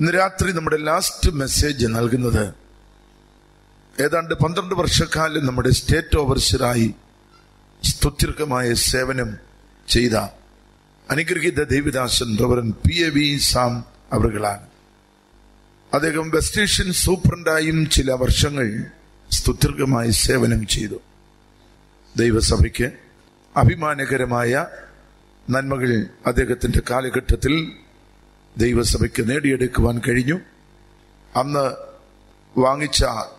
ഇന്ന് രാത്രി നമ്മുടെ ലാസ്റ്റ് മെസ്സേജ് നൽകുന്നത് ഏതാണ്ട് 12 വർഷക്കാലം നമ്മുടെ സ്റ്റേറ്റ് ഓവർസിയറായി സ്തുത്യർഹമായ സേവനം ചെയ്ത അനുഗ്രഹീത ദൈവദാസൻ റവറൻ PAV സാം അവറുകളാണ്. അദ്ദേഹം വെസ്റ്റ് സ്റ്റേഷൻ സൂപ്രണ്ടായും ചില വർഷങ്ങൾ സ്തുത്യർഹമായ സേവനം ചെയ്തു. ദൈവസഭയ്ക്ക് അഭിമാനകരമായ നന്മകൾ അദ്ദേഹത്തിന്റെ കാലഘട്ടത്തിൽ ദൈവസഭയ്ക്ക് നേടിയെടുക്കുവാൻ കഴിഞ്ഞു. അന്ന് വാങ്ങിച്ച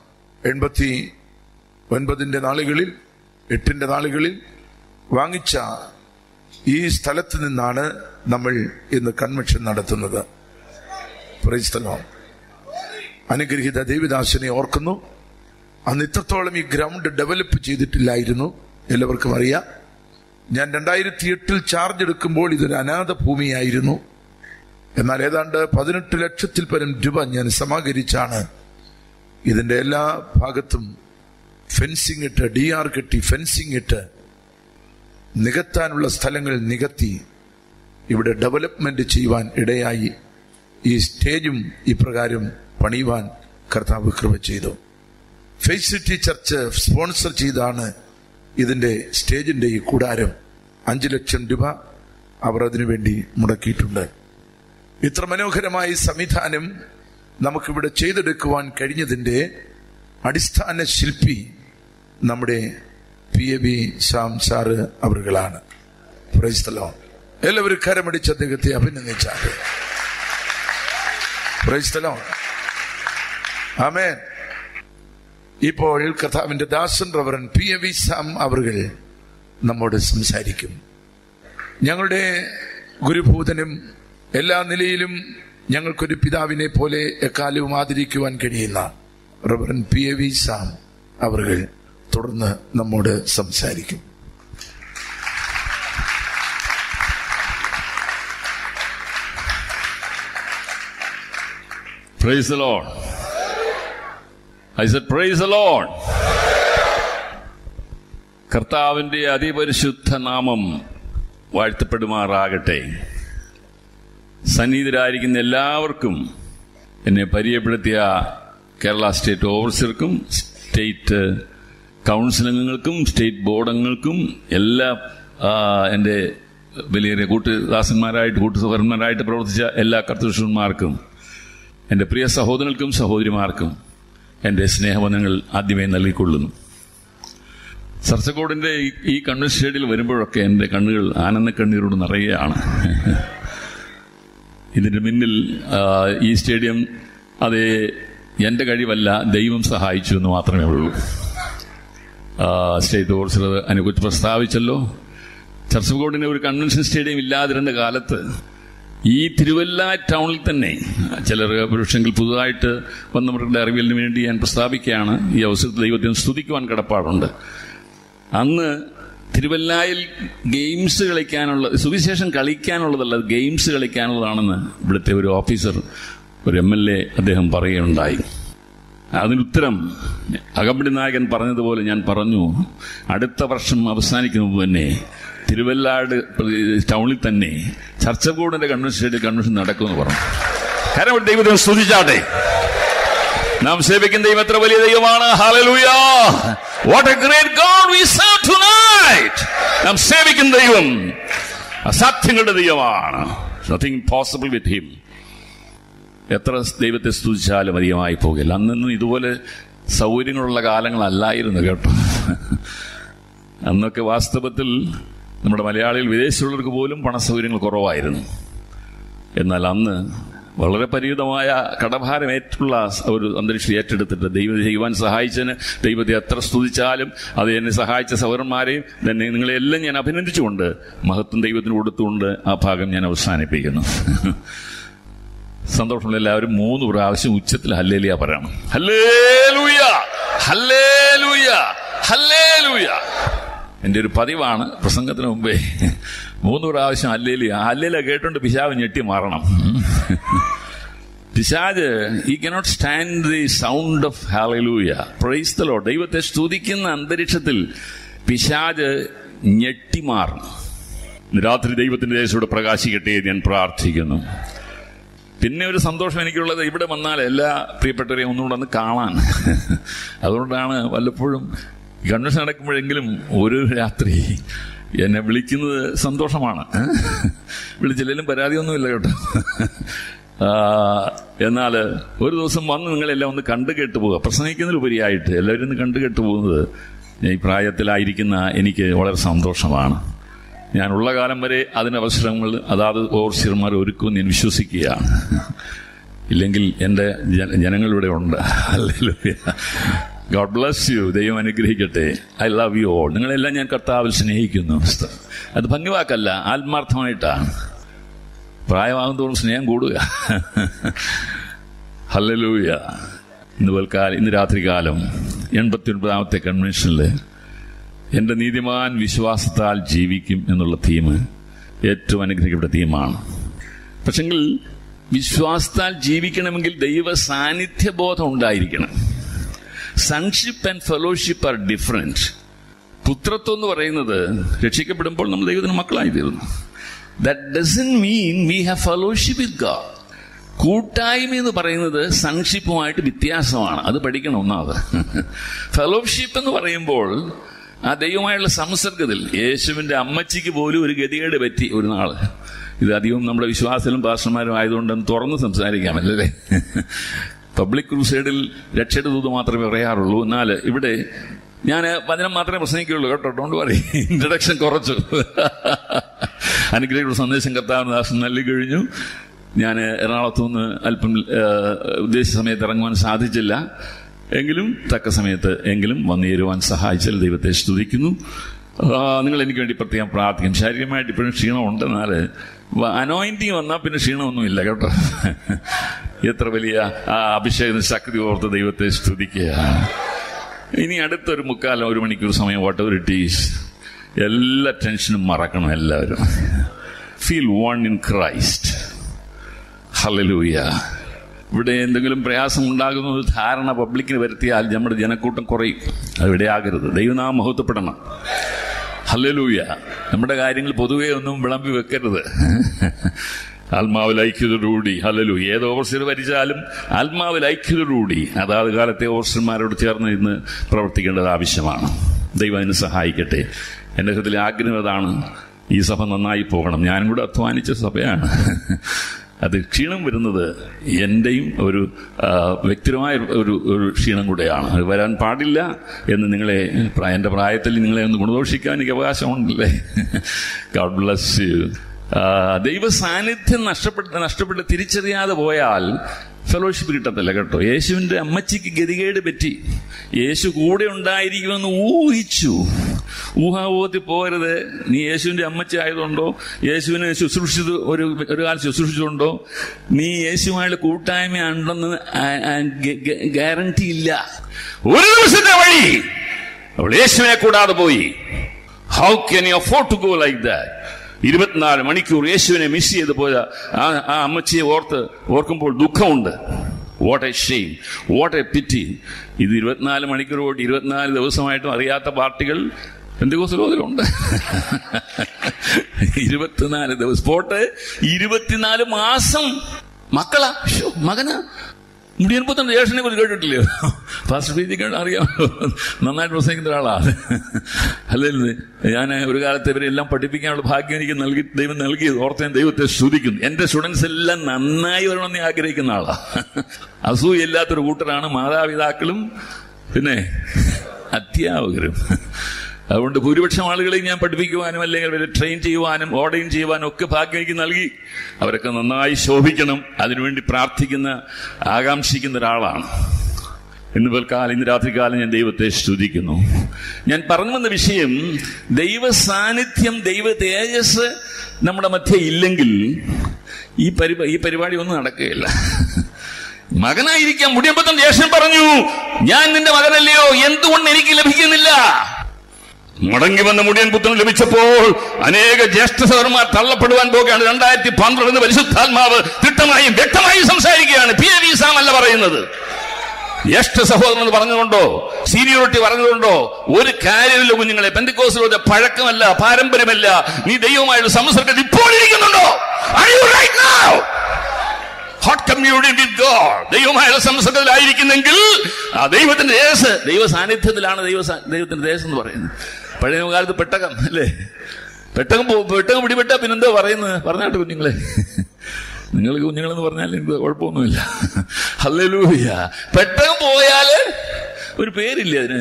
89 നാളുകളിൽ 8 നാളുകളിൽ വാങ്ങിച്ച ഈ സ്ഥലത്ത് നിന്നാണ് നമ്മൾ ഇന്ന് കൺവെൻഷൻ നടത്തുന്നത്. Praise the Lord. അനുഗ്രഹീത ദേവദാസനെ ഓർക്കുന്നു. അന്ന് ഇത്രത്തോളം ഈ ഗ്രൗണ്ട് ഡെവലപ്പ് ചെയ്തിട്ടില്ലായിരുന്നു. എല്ലാവർക്കും അറിയാം. ഞാൻ 2008 ചാർജ് എടുക്കുമ്പോൾ ഇതൊരു അനാഥ ഭൂമിയായിരുന്നു. എന്നാൽ ഏതാണ്ട് 18 ലക്ഷത്തിൽ പരം രൂപ ഞാൻ സമാഹരിച്ചാണ് ഇതിന്റെ എല്ലാ ഭാഗത്തും ഫെൻസിങ് ഇട്ട്, DR കെട്ടി ഫെൻസിങ് ഇട്ട് നികത്താനുള്ള സ്ഥലങ്ങൾ നികത്തി ഇവിടെ ഡെവലപ്മെന്റ് ചെയ്യുവാൻ ഇടയായി. ഈ സ്റ്റേജും ഇപ്രകാരം പണിയുവാൻ കർത്താവ് കൃപ ചെയ്തു. ഫെയ്ത്ത് സിറ്റി ചർച്ച് സ്പോൺസർ ചെയ്താണ് ഇതിന്റെ സ്റ്റേജിന്റെ ഈ കൂടാരം. 5 ലക്ഷം രൂപ അവർ അതിനുവേണ്ടി മുടക്കിയിട്ടുണ്ട്. ഇത്ര മനോഹരമായ സംവിധാനം നമുക്കിവിടെ ചെയ്തെടുക്കുവാൻ കഴിഞ്ഞതിന്റെ അടിസ്ഥാന ശില്പി നമ്മുടെ PAV സാം സാറ് അവറുകളാണ്. Praise the Lord. എല്ലാവരും കരമടിച്ച് അദ്ദേഹത്തെ അഭിനന്ദിച്ചാട്ടെ. Praise the Lord. ആമേൻ. ഇപ്പോൾ കർത്താവിന്റെ ദാസൻ റവറൻ PAV സാം അവറുകൾ നമ്മോട് സംസാരിക്കും. ഞങ്ങളുടെ ഗുരുഭൂതനും എല്ലാ നിലയിലും ഞങ്ങൾക്കൊരു പിതാവിനെ പോലെ എക്കാലവും ആദരിക്കുവാൻ കഴിയുന്ന റവറൻ PAV സാം അവറുകൾ തുടർന്ന് നമ്മോട് സംസാരിക്കും. Praise the Lord. I said praise the Lord. കർത്താവിന്റെ അതിപരിശുദ്ധ നാമം വാഴ്ത്തപ്പെടുമാറാകട്ടെ. സന്നിഹിതരായിരിക്കുന്ന എല്ലാവർക്കും, എന്നെ പരിചയപ്പെടുത്തിയ കേരള സ്റ്റേറ്റ് ഓവർസിയർക്കും സ്റ്റേറ്റ് കൗൺസിൽ അംഗങ്ങൾക്കും സ്റ്റേറ്റ് ബോർഡ് അംഗങ്ങൾക്കും എല്ലാ എൻ്റെ വലിയ കൂട്ടുദാസന്മാരായിട്ട് കൂട്ടുസഹോദരന്മാരായിട്ട് പ്രവർത്തിച്ച എല്ലാ കർത്തൃഷന്മാർക്കും, എൻ്റെ പ്രിയ സഹോദരങ്ങൾക്കും സഹോദരിമാർക്കും എൻ്റെ സ്നേഹവന്ദനങ്ങൾ ആദ്യമേ നൽകിക്കൊള്ളുന്നു. സർസക്കോടിൻ്റെ ഈ കൺവെൻഷൻ സ്റ്റേഡിൽ വരുമ്പോഴൊക്കെ എൻ്റെ കണ്ണുകൾ ആനന്ദ കണ്ണീരോട് നിറയുകയാണ്. ഇതിൻ്റെ മുന്നിൽ ഈ സ്റ്റേഡിയം അത് എൻ്റെ കഴിവല്ല, ദൈവം സഹായിച്ചു എന്ന് മാത്രമേ ഉള്ളൂ. സ്റ്റേറ്റ് ഓവർസിയർ അതിനെക്കുറിച്ച് പ്രസ്താവിച്ചല്ലോ. ചർച്ചക്കോടിന് ഒരു കൺവെൻഷൻ സ്റ്റേഡിയം ഇല്ലാതിരുന്ന കാലത്ത് ഈ തിരുവല്ല ടൗണിൽ തന്നെ ചിലർ പുരുഷെങ്കിൽ പുതുതായിട്ട് വന്നവരുടെ അറിവിലിന് വേണ്ടി ഞാൻ പ്രസ്താവിക്കുകയാണ്. ഈ അവസരത്തിൽ ദൈവത്തിന് സ്തുതിക്കുവാൻ കടപ്പാടുണ്ട്. അന്ന് തിരുവല്ലായിൽ ഗെയിംസ് കളിക്കാനുള്ള, സുവിശേഷം കളിക്കാനുള്ളതല്ല, ഗെയിംസ് കളിക്കാനുള്ളതാണെന്ന് ഇവിടുത്തെ ഒരു ഓഫീസർ, ഒരു MLA അദ്ദേഹം പറയുകയുണ്ടായി. അതിനുത്തരം അകമ്പടി നായകൻ പറഞ്ഞതുപോലെ ഞാൻ പറഞ്ഞു, അടുത്ത വർഷം അവസാനിക്കുന്ന തന്നെ തിരുവല്ലാട് ടൗണിൽ തന്നെ ചർച്ചക്കോടിന്റെ കൺവെൻഷൻ സ്റ്റേഡിയം കൺവെൻഷൻ നടക്കുമെന്ന് പറഞ്ഞു. കാരണം ദൈവത്തെ സ്തുതിച്ചാട്ടെ. നാം സേവിക്കുന്ന ദൈവം എത്ര വലിയ ദൈവമാണ്. Hallelujah. What a great God we serve tonight. നാം സേവിക്കുന്ന ദൈവം അസാധ്യങ്ങളുടെ ദൈവമാണ്. Nothing impossible with him. എത്ര ദൈവത്തെ സ്തുതിച്ചാലും അധികമായി പോകില്ല. അന്നൊന്നും ഇതുപോലെ സൗകര്യങ്ങളുള്ള കാലങ്ങളല്ലായിരുന്നു കേട്ടോ. അന്നൊക്കെ വാസ്തവത്തിൽ നമ്മുടെ മലയാളികൾ വിദേശത്തുള്ളവർക്ക് പോലും പണസൗകര്യങ്ങൾ കുറവായിരുന്നു. എന്നാൽ അന്ന് വളരെ പരിമിതമായ കടഭാരമേറ്റുള്ള ഒരു അന്തരീക്ഷം ഏറ്റെടുത്തിട്ട് ദൈവം ചെയ്യുവാൻ സഹായിച്ചതിന് ദൈവത്തെ എത്ര സ്തുതിച്ചാലും അത് എന്നെ സഹായിച്ച സഹോദരന്മാരെയും തന്നെ നിങ്ങളെല്ലാം ഞാൻ അഭിനന്ദിച്ചുകൊണ്ട് മഹത്വം ദൈവത്തിന് കൊടുത്തുകൊണ്ട് ആ ഭാഗം ഞാൻ അവസാനിപ്പിക്കുന്നു. സന്തോഷമുള്ള എല്ലാവരും 3 പ്രാവശ്യം ഉച്ചത്തിൽ ഹല്ലേലൂയ പറയണം. Hallelujah, hallelujah, hallelujah. എൻ്റെ ഒരു പതിവാണ് പ്രസംഗത്തിന് മുമ്പേ 3 പ്രാവശ്യം ഹല്ലേലൂയ. ഹല്ലേലൂയ കേട്ടോണ്ട് പിശാച് ഞെട്ടി മാറണം. പിശാച് he cannot stand the sound of hallelujah. Praise the Lord. ദൈവത്തെ സ്തുതിക്കുന്ന അന്തരീക്ഷത്തിൽ പിശാച് ഞെട്ടിമാറും. രാത്രി ദൈവത്തിന്റെ ദേശത്തോടെ പ്രകാശിക്കട്ടെ ഞാൻ പ്രാർത്ഥിക്കുന്നു. പിന്നെ ഒരു സന്തോഷം എനിക്കുള്ളത് ഇവിടെ വന്നാൽ എല്ലാ പ്രിയപ്പെട്ടവരെയും ഒന്നുകൂടെ ഒന്ന് കാണാൻ. അതുകൊണ്ടാണ് വല്ലപ്പോഴും കൺവെൻഷൻ നടക്കുമ്പോഴെങ്കിലും ഒരു രാത്രി എന്നെ വിളിക്കുന്നത് സന്തോഷമാണ്. വിളിച്ചില്ലെങ്കിലും പരാതിയൊന്നുമില്ല കേട്ടോ. എന്നാൽ ഒരു ദിവസം വന്ന് നിങ്ങളെല്ലാം ഒന്ന് കണ്ടു കേട്ടു പോവുക. പ്രസംഗിക്കുന്നതിലുപരിയായിട്ട് എല്ലാവരും ഒന്ന് കണ്ടു കേട്ടു പോകുന്നത് ഈ പ്രായത്തിലായിരിക്കുന്ന എനിക്ക് വളരെ സന്തോഷമാണ്. ഞാനുള്ള കാലം വരെ അതിന് അവസരങ്ങൾ അതാത് ഓവർസിയർമാർ ഒരുക്കുമെന്ന് ഞാൻ വിശ്വസിക്കുകയാണ്. ഇല്ലെങ്കിൽ എൻ്റെ ജനങ്ങളിവിടെ ഉണ്ട്. ഹല്ലേലൂയ. God bless you. ദൈവം അനുഗ്രഹിക്കട്ടെ. I love you all. നിങ്ങളെല്ലാം ഞാൻ കർത്താവിൽ സ്നേഹിക്കുന്നു. അത് ഭംഗിവാക്കല്ല, ആത്മാർത്ഥമായിട്ടാണ്. പ്രായമാകും തോറും സ്നേഹം കൂടുക. ഹല്ലേലൂയ. ഇന്ന് രാത്രികാലം 89ാമത്തെ കൺവെൻഷനിൽ എൻ്റെ നീതിമാൻ വിശ്വാസത്താൽ ജീവിക്കും എന്നുള്ള തീം ഏറ്റവും അനുഗ്രഹിക്കപ്പെട്ട തീമാണ്. പക്ഷെങ്കിൽ വിശ്വാസത്താൽ ജീവിക്കണമെങ്കിൽ ദൈവ സാന്നിധ്യബോധം ഉണ്ടായിരിക്കണം. Sonship and fellowship are different. പുത്രത്വം എന്ന് പറയുന്നത് രക്ഷിക്കപ്പെടുമ്പോൾ നമ്മൾ ദൈവത്തിന് മക്കളായി തീരുന്നു. That doesn't mean we have fellowship with God. കൂട്ടായ്മ എന്ന് പറയുന്നത് സൺഷിപ്പുമായിട്ട് വ്യത്യാസമാണ്. അത് പഠിക്കണം ഒന്നാമത്. ഫെലോഷിപ്പ് എന്ന് പറയുമ്പോൾ ആ ദൈവമായുള്ള സംസർഗത്തിൽ യേശുവിന്റെ അമ്മച്ചിക്ക് പോലും ഒരു ഗതികേട് പറ്റി ഒരു നാള്. ഇത് അധികം നമ്മുടെ വിശ്വാസത്തിലും പാസ്റ്റർമാരും ആയതുകൊണ്ടെന്ന് തുറന്ന് സംസാരിക്കാമല്ലേ. പബ്ലിക് ക്രൂസൈഡിൽ രക്ഷയുടെ ദൂത് മാത്രമേ പറയാറുള്ളൂ. എന്നാൽ ഇവിടെ ഞാൻ വചനം മാത്രമേ പ്രസംഗിക്കുകയുള്ളൂ കേട്ടോ. Don't worry. ഇൻട്രഡക്ഷൻ കുറച്ചു. അനുഗ്രഹിക്കുന്ന സന്ദേശം കർത്താവിന് ദാസൻ നൽകി കഴിഞ്ഞു. ഞാൻ എറണാകുളത്തുനിന്ന് അല്പം ഉദ്ദേശിച്ച സമയത്ത് ഇറങ്ങുവാൻ സാധിച്ചില്ല. എങ്കിലും തക്ക സമയത്ത് എങ്കിലും വന്നുചേരുവാൻ സഹായിച്ചാൽ ദൈവത്തെ സ്തുതിക്കുന്നു. നിങ്ങൾ എനിക്ക് വേണ്ടി പ്രത്യേകം പ്രാർത്ഥിക്കും. ശാരീരികമായിട്ട് ഇപ്പോഴും ക്ഷീണമുണ്ടെന്നാൽ അനോയിന്റിങ് വന്നാൽ പിന്നെ ക്ഷീണമൊന്നുമില്ല കേട്ടോ. എത്ര വലിയ ആ അഭിഷേകത്തിന് ശക്തി ഓർത്ത് ദൈവത്തെ സ്തുതിക്കുകയാണ്. ഇനി അടുത്തൊരു 1 മണിക്കൂർ സമയം വാട്ട് എവർ ഇറ്റ് ഈസ്, എല്ലാ ടെൻഷനും മറക്കണം. എല്ലാവരും feel one in Christ. Hallelujah. ഇവിടെ എന്തെങ്കിലും പ്രയാസം ഉണ്ടാകുന്ന ഒരു ധാരണ പബ്ലിക്കിന് വരുത്തിയാൽ നമ്മുടെ ജനക്കൂട്ടം കുറയും. അതിവിടെ ആകരുത്. ദൈവനാമം മഹത്വപ്പെടണം. ഹല്ലേലൂയ. നമ്മുടെ കാര്യങ്ങൾ പൊതുവെ ഒന്നും വിളമ്പി വെക്കരുത്. ആത്മാവിൽ ഐക്യതയോടുകൂടി. ഹല്ലേലൂയ. ഏത് ഓവർസിയർ ഭരിച്ചാലും ആത്മാവിൽ ഐക്യതയോടുകൂടി അതാത് കാലത്തെ ഓവർസിയർമാരോട് ചേർന്ന് ഇന്ന് പ്രവർത്തിക്കേണ്ടത് ആവശ്യമാണ്. ദൈവം അതിന് സഹായിക്കട്ടെ. എൻ്റെ ഹൃദയത്തിലെ ആഗ്രഹം അതാണ്. ഈ സഭ നന്നായി പോകണം. ഞാനും കൂടെ അധ്വാനിച്ച സഭയാണ്. അത് ക്ഷീണം വരുന്നത് എൻ്റെയും ഒരു വ്യക്തിപരമായ ഒരു ക്ഷീണം കൂടെയാണ്. അത് വരാൻ പാടില്ല എന്ന് നിങ്ങളെ എൻ്റെ പ്രായത്തിൽ നിങ്ങളെ ഒന്ന് ഗുണദോഷിക്കാൻ എനിക്ക് അവകാശമുണ്ടല്ലേ. God bless U. ദൈവ സാന്നിധ്യം നഷ്ടപ്പെട്ട് തിരിച്ചറിയാതെ പോയാൽ ഫെലോഷിപ്പ് കിട്ടത്തില്ല കേട്ടോ. യേശുവിന്റെ അമ്മച്ചിക്ക് ഗതികേട് പറ്റി. യേശു കൂടെ ഉണ്ടായിരിക്കുമെന്ന് ഊഹിച്ചു. ഊഹാബോധത്തിൽ പോകരുത്. നീ യേശുവിന്റെ അമ്മച്ചി ആയതുകൊണ്ടോ യേശുവിനെ ശുശ്രൂഷിച്ചത് ഒരു കാലം ശുശ്രൂഷിച്ചുകൊണ്ടോ നീ യേശുമായുള്ള കൂട്ടായ്മ ഉണ്ടെന്ന് ഗ്യാരണ്ടി ഇല്ല. ഒരു ദിവസത്തെ വഴി അവൾ യേശുവിനെ കൂടാതെ പോയി. How can you afford to go like that? 24 മണിക്കൂർ യേശുവിനെ മിസ് ചെയ്ത് പോയ ആ അമ്മച്ചിയെ ഓർക്കുമ്പോൾ ദുഃഖമുണ്ട്. What a shame, what a pity. ഇത് 24 മണിക്കൂർ പോയിട്ട് 24 ദിവസമായിട്ടും അറിയാത്ത പാർട്ടികൾ പെന്തക്കോസ്തിലുണ്ട്. 24 ദിവസം പോട്ടെ, 24 മാസം മക്കളാ, മകനാ. മുടിയൻപുത്തൻ ജ്യേഷ്ഠനെ കുറിച്ച് കേട്ടിട്ടില്ലയോ? ഫാസ്റ്റ് ഫീജിക്ക് അറിയാം, നന്നായിട്ട് പ്രസംഗിക്കുന്ന ഒരാളാണ്. അല്ലേ, ഞാൻ ഒരു കാലത്ത് ഇവരെല്ലാം പഠിപ്പിക്കാനുള്ള ഭാഗ്യം എനിക്ക് ദൈവം നൽകിയത് ഓർത്ത് ഞാൻ ദൈവത്തെ സ്തുതിക്കുന്നു. എന്റെ സ്റ്റുഡൻസ് എല്ലാം നന്നായി വരണമെന്ന് ആഗ്രഹിക്കുന്ന ആളാ. അസൂയില്ലാത്തൊരു കൂട്ടരാണ് മാതാപിതാക്കളും പിന്നെ അധ്യാപകരും. അതുകൊണ്ട് ഭൂരിപക്ഷം ആളുകളെയും ഞാൻ പഠിപ്പിക്കുവാനും അല്ലെങ്കിൽ അവരെ ട്രെയിൻ ചെയ്യുവാനും ഓർഡർ ചെയ്യുവാനും ഒക്കെ ഭാഗ്യം എനിക്ക് നൽകി. അവരൊക്കെ നന്നായി ശോഭിക്കണം, അതിനുവേണ്ടി പ്രാർത്ഥിക്കുന്ന ആകാംക്ഷിക്കുന്ന ഒരാളാണ്. ഇന്ന് രാത്രികാലം ഞാൻ ദൈവത്തെ സ്തുതിക്കുന്നു. ഞാൻ പറഞ്ഞു വന്ന വിഷയം, ദൈവ സാന്നിധ്യം, ദൈവ തേജസ് നമ്മുടെ മധ്യ ഇല്ലെങ്കിൽ ഈ പരിപാടി ഒന്നും നടക്കുകയില്ല. മകനായിരിക്കാം. മുടിയമ്പത്തൻ ജ്യേഷ്ഠൻ പറഞ്ഞു, ഞാൻ നിന്റെ മകനല്ലയോ, എന്തുകൊണ്ട് എനിക്ക് ലഭിക്കുന്നില്ല? മടങ്ങി വന്ന മുടിയൻ പുത്രൻ ലഭിച്ചപ്പോൾ അനേക ജ്യേഷ്ഠ സഹോദരന്മാർ തള്ളപ്പെടുവാൻ പോകുകയാണ്. 2012 പരിശുദ്ധാത്മാവ് തിട്ടമായും വ്യക്തമായും സംസാരിക്കുകയാണ്. PAV സാമല്ല പറയുന്നത്. ജ്യേഷ്ഠ സഹോദരൻ എന്ന് പറഞ്ഞുകൊണ്ടോ സീനിയോറിറ്റി പറഞ്ഞുകൊണ്ടോ ഒരു കാര്യമില്ല കുഞ്ഞുങ്ങളെ. പെന്തക്കോസ്തിലെ പഴക്കമല്ല, പാരമ്പര്യമല്ല. നീ ദൈവമായുള്ള സംസർഗത്തിൽ ഇപ്പോൾ ഇരിക്കുന്നുണ്ടോ? ഹോട്ട് കമ്മ്യൂണിയൻ വിത്ത് ഗോഡ്, ദൈവമായ സംസർഗത്തിലായിരിക്കുന്നെങ്കിൽ ആ ദൈവത്തിന്റെ ദേശ്, ദൈവ സാന്നിധ്യത്തിലാണ് ദൈവത്തിന്റെ ദേശം എന്ന് പറയുന്നത്. പഴയ കാലത്ത് പെട്ടകം അല്ലേ, പെട്ടകം പിടിപെട്ടാ പിന്നെന്തോ പറയുന്നത് പറഞ്ഞാട്ട് കുഞ്ഞുങ്ങളെ, നിങ്ങൾ കുഞ്ഞുങ്ങളെന്ന് പറഞ്ഞാൽ എനിക്ക് കുഴപ്പമൊന്നുമില്ല. ഹല്ലേലൂയ. പെട്ടകം പോയാല് ഒരു പേരില്ലേ അതിന്,